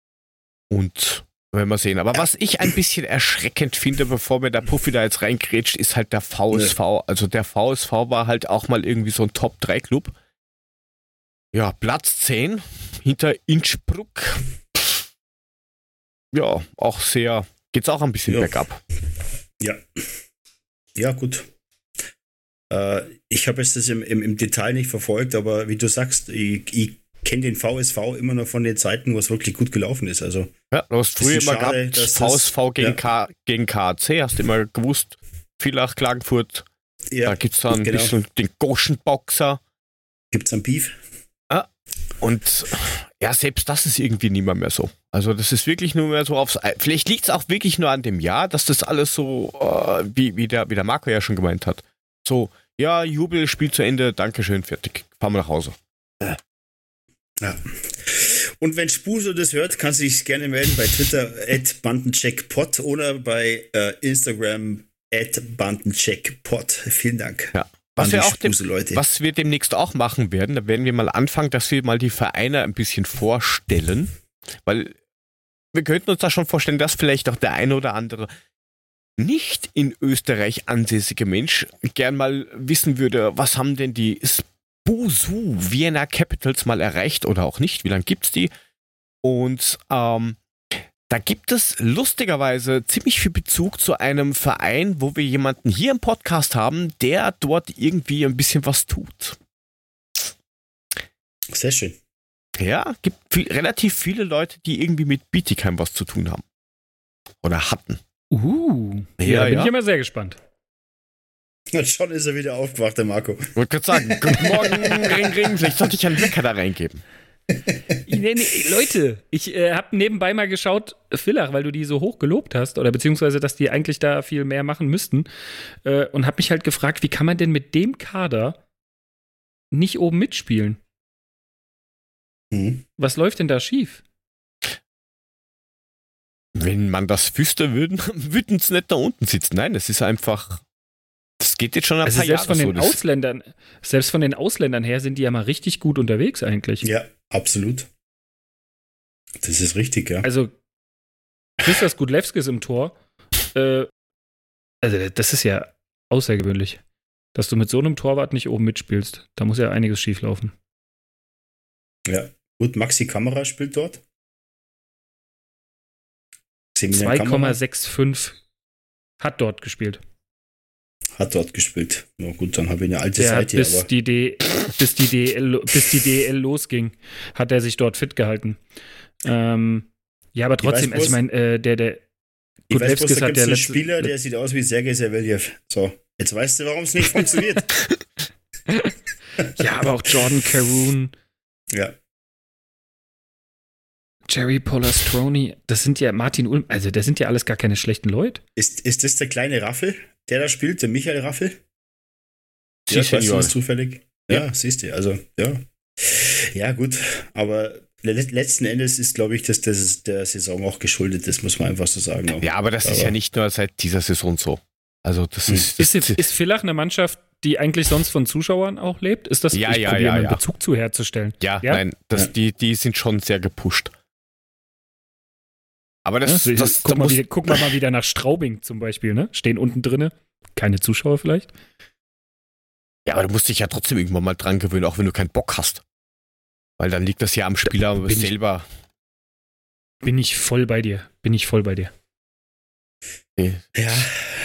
Und werden wir sehen. Aber was ich ein bisschen erschreckend finde, bevor mir der Puffi da jetzt reingrätscht, ist halt der VSV. Also der VSV war halt auch mal irgendwie so ein Top-3-Club. Ja, Platz 10 hinter Innsbruck. Ja, auch sehr, geht's auch ein bisschen bergab. Ja. Ja, gut. Ich habe jetzt das im Detail nicht verfolgt, aber wie du sagst, ich kenne den VSV immer noch von den Zeiten, wo es wirklich gut gelaufen ist. Also, ja, du hast früher immer gehabt, VSV gegen KAC, hast du immer gewusst, Villach, Klagenfurt, da gibt es dann ein bisschen den Goschenboxer. Gibt es einen Beef? Ja, und ja, selbst das ist irgendwie nicht mehr so. Also das ist wirklich nur mehr so vielleicht liegt es auch wirklich nur an dem Jahr, dass das alles so, wie der Marco ja schon gemeint hat, so, ja, Jubel, Spiel zu Ende, Dankeschön, fertig, fahren wir nach Hause. Ja. Und wenn Spuso das hört, kannst du dich gerne melden bei Twitter @bandencheckpod oder bei Instagram @bandencheckpod. Vielen Dank. Ja. Was wir demnächst auch machen werden, da werden wir mal anfangen, dass wir mal die Vereine ein bisschen vorstellen, weil wir könnten uns da schon vorstellen, dass vielleicht auch der eine oder andere nicht in Österreich ansässige Mensch gern mal wissen würde, was haben denn die Spusu Vienna Capitals mal erreicht oder auch nicht, wie lange gibt's die? Und da gibt es lustigerweise ziemlich viel Bezug zu einem Verein, wo wir jemanden hier im Podcast haben, der dort irgendwie ein bisschen was tut. Sehr schön. Ja, gibt relativ viele Leute, die irgendwie mit Bietigheim was zu tun haben. Oder hatten. Ja, bin ich immer sehr gespannt. Und schon ist er wieder aufgewacht, der Marco. Ich wollte gerade sagen, guten Morgen, Ring, Ring. Vielleicht sollte ich einen Wecker da reingeben. Leute, ich habe nebenbei mal geschaut, Villach, weil du die so hoch gelobt hast, oder beziehungsweise, dass die eigentlich da viel mehr machen müssten, und habe mich halt gefragt, wie kann man denn mit dem Kader nicht oben mitspielen? Was läuft denn da schief? Wenn man das wüsste, würden es nicht da unten sitzen. Nein, das ist einfach, das geht jetzt schon ein paar Jahre so. Selbst von den Ausländern her sind die ja mal richtig gut unterwegs eigentlich. Ja, absolut. Das ist richtig, ja. Also, Christos Gudlewskis im Tor, also das ist ja außergewöhnlich, dass du mit so einem Torwart nicht oben mitspielst. Da muss ja einiges schief laufen. Ja, gut, Maxi Kamera spielt dort. 2,65 hat dort gespielt. Hat dort gespielt. Na gut, dann habe ich eine alte der Seite. Bis die DL losging, hat er sich dort fit gehalten. Ja, aber trotzdem, ich meine, der Gudlewskis hat der letzte Spieler, der sieht aus wie Sergej Savelyev. So, jetzt weißt du, warum es nicht funktioniert. Ja, aber auch Jordan Caroon. Ja. Jerry Polastroni, das sind ja Martin Ulm, also das sind ja alles gar keine schlechten Leute. Ist das der kleine Raffel, der da spielt, der Michael Raffel? Sie, Ja, weißt du Senior. das zufällig? Ja, siehst du, also, ja. Ja, gut, aber letzten Endes ist, glaube ich, dass das der Saison auch geschuldet ist, muss man einfach so sagen. Auch. Ja, aber das ist ja nicht nur seit dieser Saison so. Also das ist... Ist Villach eine Mannschaft, die eigentlich sonst von Zuschauern auch lebt? Ist das, Ja, ich ja, probiere ja, mal einen ja. Bezug zu herzustellen. Ja, Ja? nein, die sind schon sehr gepusht. Aber Gucken wir mal wieder nach Straubing zum Beispiel, ne? Stehen unten drinne, keine Zuschauer vielleicht. Ja, aber du musst dich ja trotzdem irgendwann mal dran gewöhnen, auch wenn du keinen Bock hast. Weil dann liegt das ja am Spieler selber. Bin ich voll bei dir. Ja.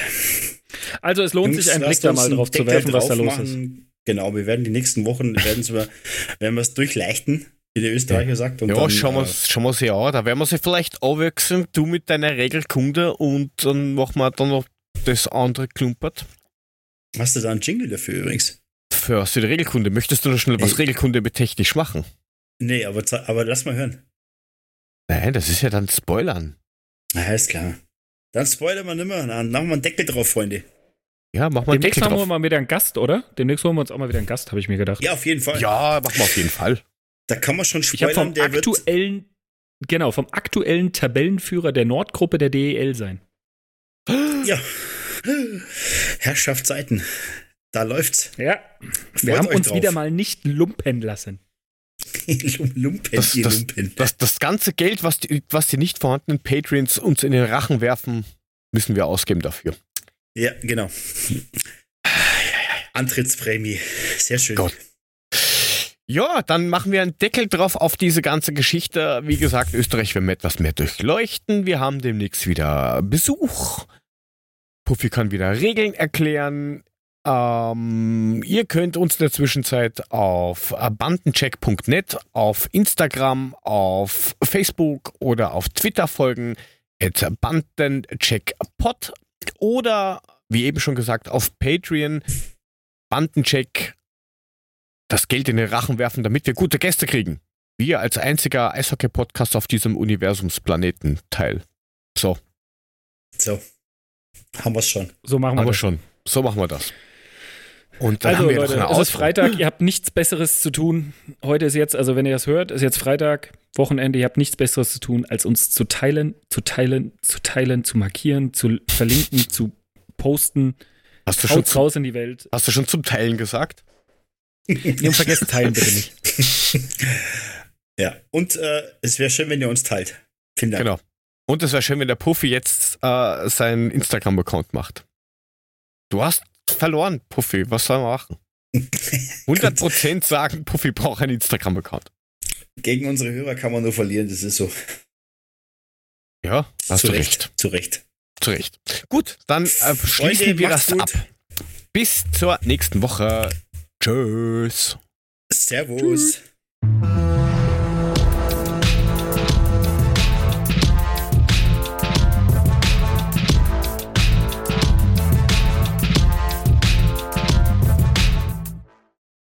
Also es lohnt sich, einen Blick da mal drauf zu werfen, was da los ist. Genau, wir werden die nächsten Wochen, werden wir es durchleuchten, wie der Österreicher sagt. Und Ja, dann, schauen wir sie an. Da werden wir sie vielleicht aufwechseln, du mit deiner Regelkunde und dann machen wir dann noch das andere klumpert. Hast du da einen Jingle dafür übrigens? Für die Regelkunde. Möchtest du noch schnell was Regelkunde technisch machen? Nee, aber lass mal hören. Nein, das ist ja dann Spoilern. Na, ist klar. Dann spoilern wir nimmer. Dann machen wir einen Deckel drauf, Freunde. Ja, mach mal einen Demnächst Deckel haben wir drauf. mal wieder einen Gast, oder? Demnächst holen wir uns auch mal wieder einen Gast, habe ich mir gedacht. Ja, auf jeden Fall. Ja, machen wir auf jeden Fall. Da kann man schon Ich habe spoilern, vom aktuellen Tabellenführer der Nordgruppe der DEL sein. Ja. Herrschaftszeiten. Da läuft's. Ja. Wir Freut haben euch uns drauf. wieder mal nicht lumpen lassen. Lumpen. Das ganze Geld, was die nicht vorhandenen Patreons uns in den Rachen werfen, müssen wir ausgeben dafür. Ja, genau. Antrittsprämie. Sehr schön. Gott. Ja, dann machen wir einen Deckel drauf auf diese ganze Geschichte. Wie gesagt, Österreich werden wir etwas mehr durchleuchten. Wir haben demnächst wieder Besuch. Puffy kann wieder Regeln erklären. Ihr könnt uns in der Zwischenzeit auf bandencheck.net, auf Instagram, auf Facebook oder auf Twitter folgen, @bandencheckpod oder, wie eben schon gesagt, auf Patreon, Bandencheck, das Geld in den Rachen werfen, damit wir gute Gäste kriegen. Wir als einziger Eishockey-Podcast auf diesem Universumsplaneten Teil. So. So. Haben wir's schon. So machen wir Aber das. schon. So machen wir das. Und dann Also haben wir Leute, noch eine es ist Outro. Freitag, ihr habt nichts Besseres zu tun. Heute ist jetzt, also wenn ihr das hört, ist jetzt Freitag, Wochenende, ihr habt nichts Besseres zu tun, als uns zu teilen, zu markieren, zu verlinken, zu posten. Hast du Haut's raus in die Welt. Hast du schon zum Teilen gesagt? Und vergesst teilen bitte nicht. Ja, und es wäre schön, wenn ihr uns teilt. Vielen Dank. Genau. Und es wäre schön, wenn der Puffy jetzt seinen Instagram-Account macht. Du hast verloren, Puffy. Was sollen wir machen? 100% sagen, Puffy braucht einen Instagram-Account. Gegen unsere Hörer kann man nur verlieren, das ist so. Ja, hast du recht. Zu Recht. Zu Recht. Gut, dann schließen Freunde, wir macht's das gut. ab. Bis zur nächsten Woche. Tschüss. Servus. Tschüss.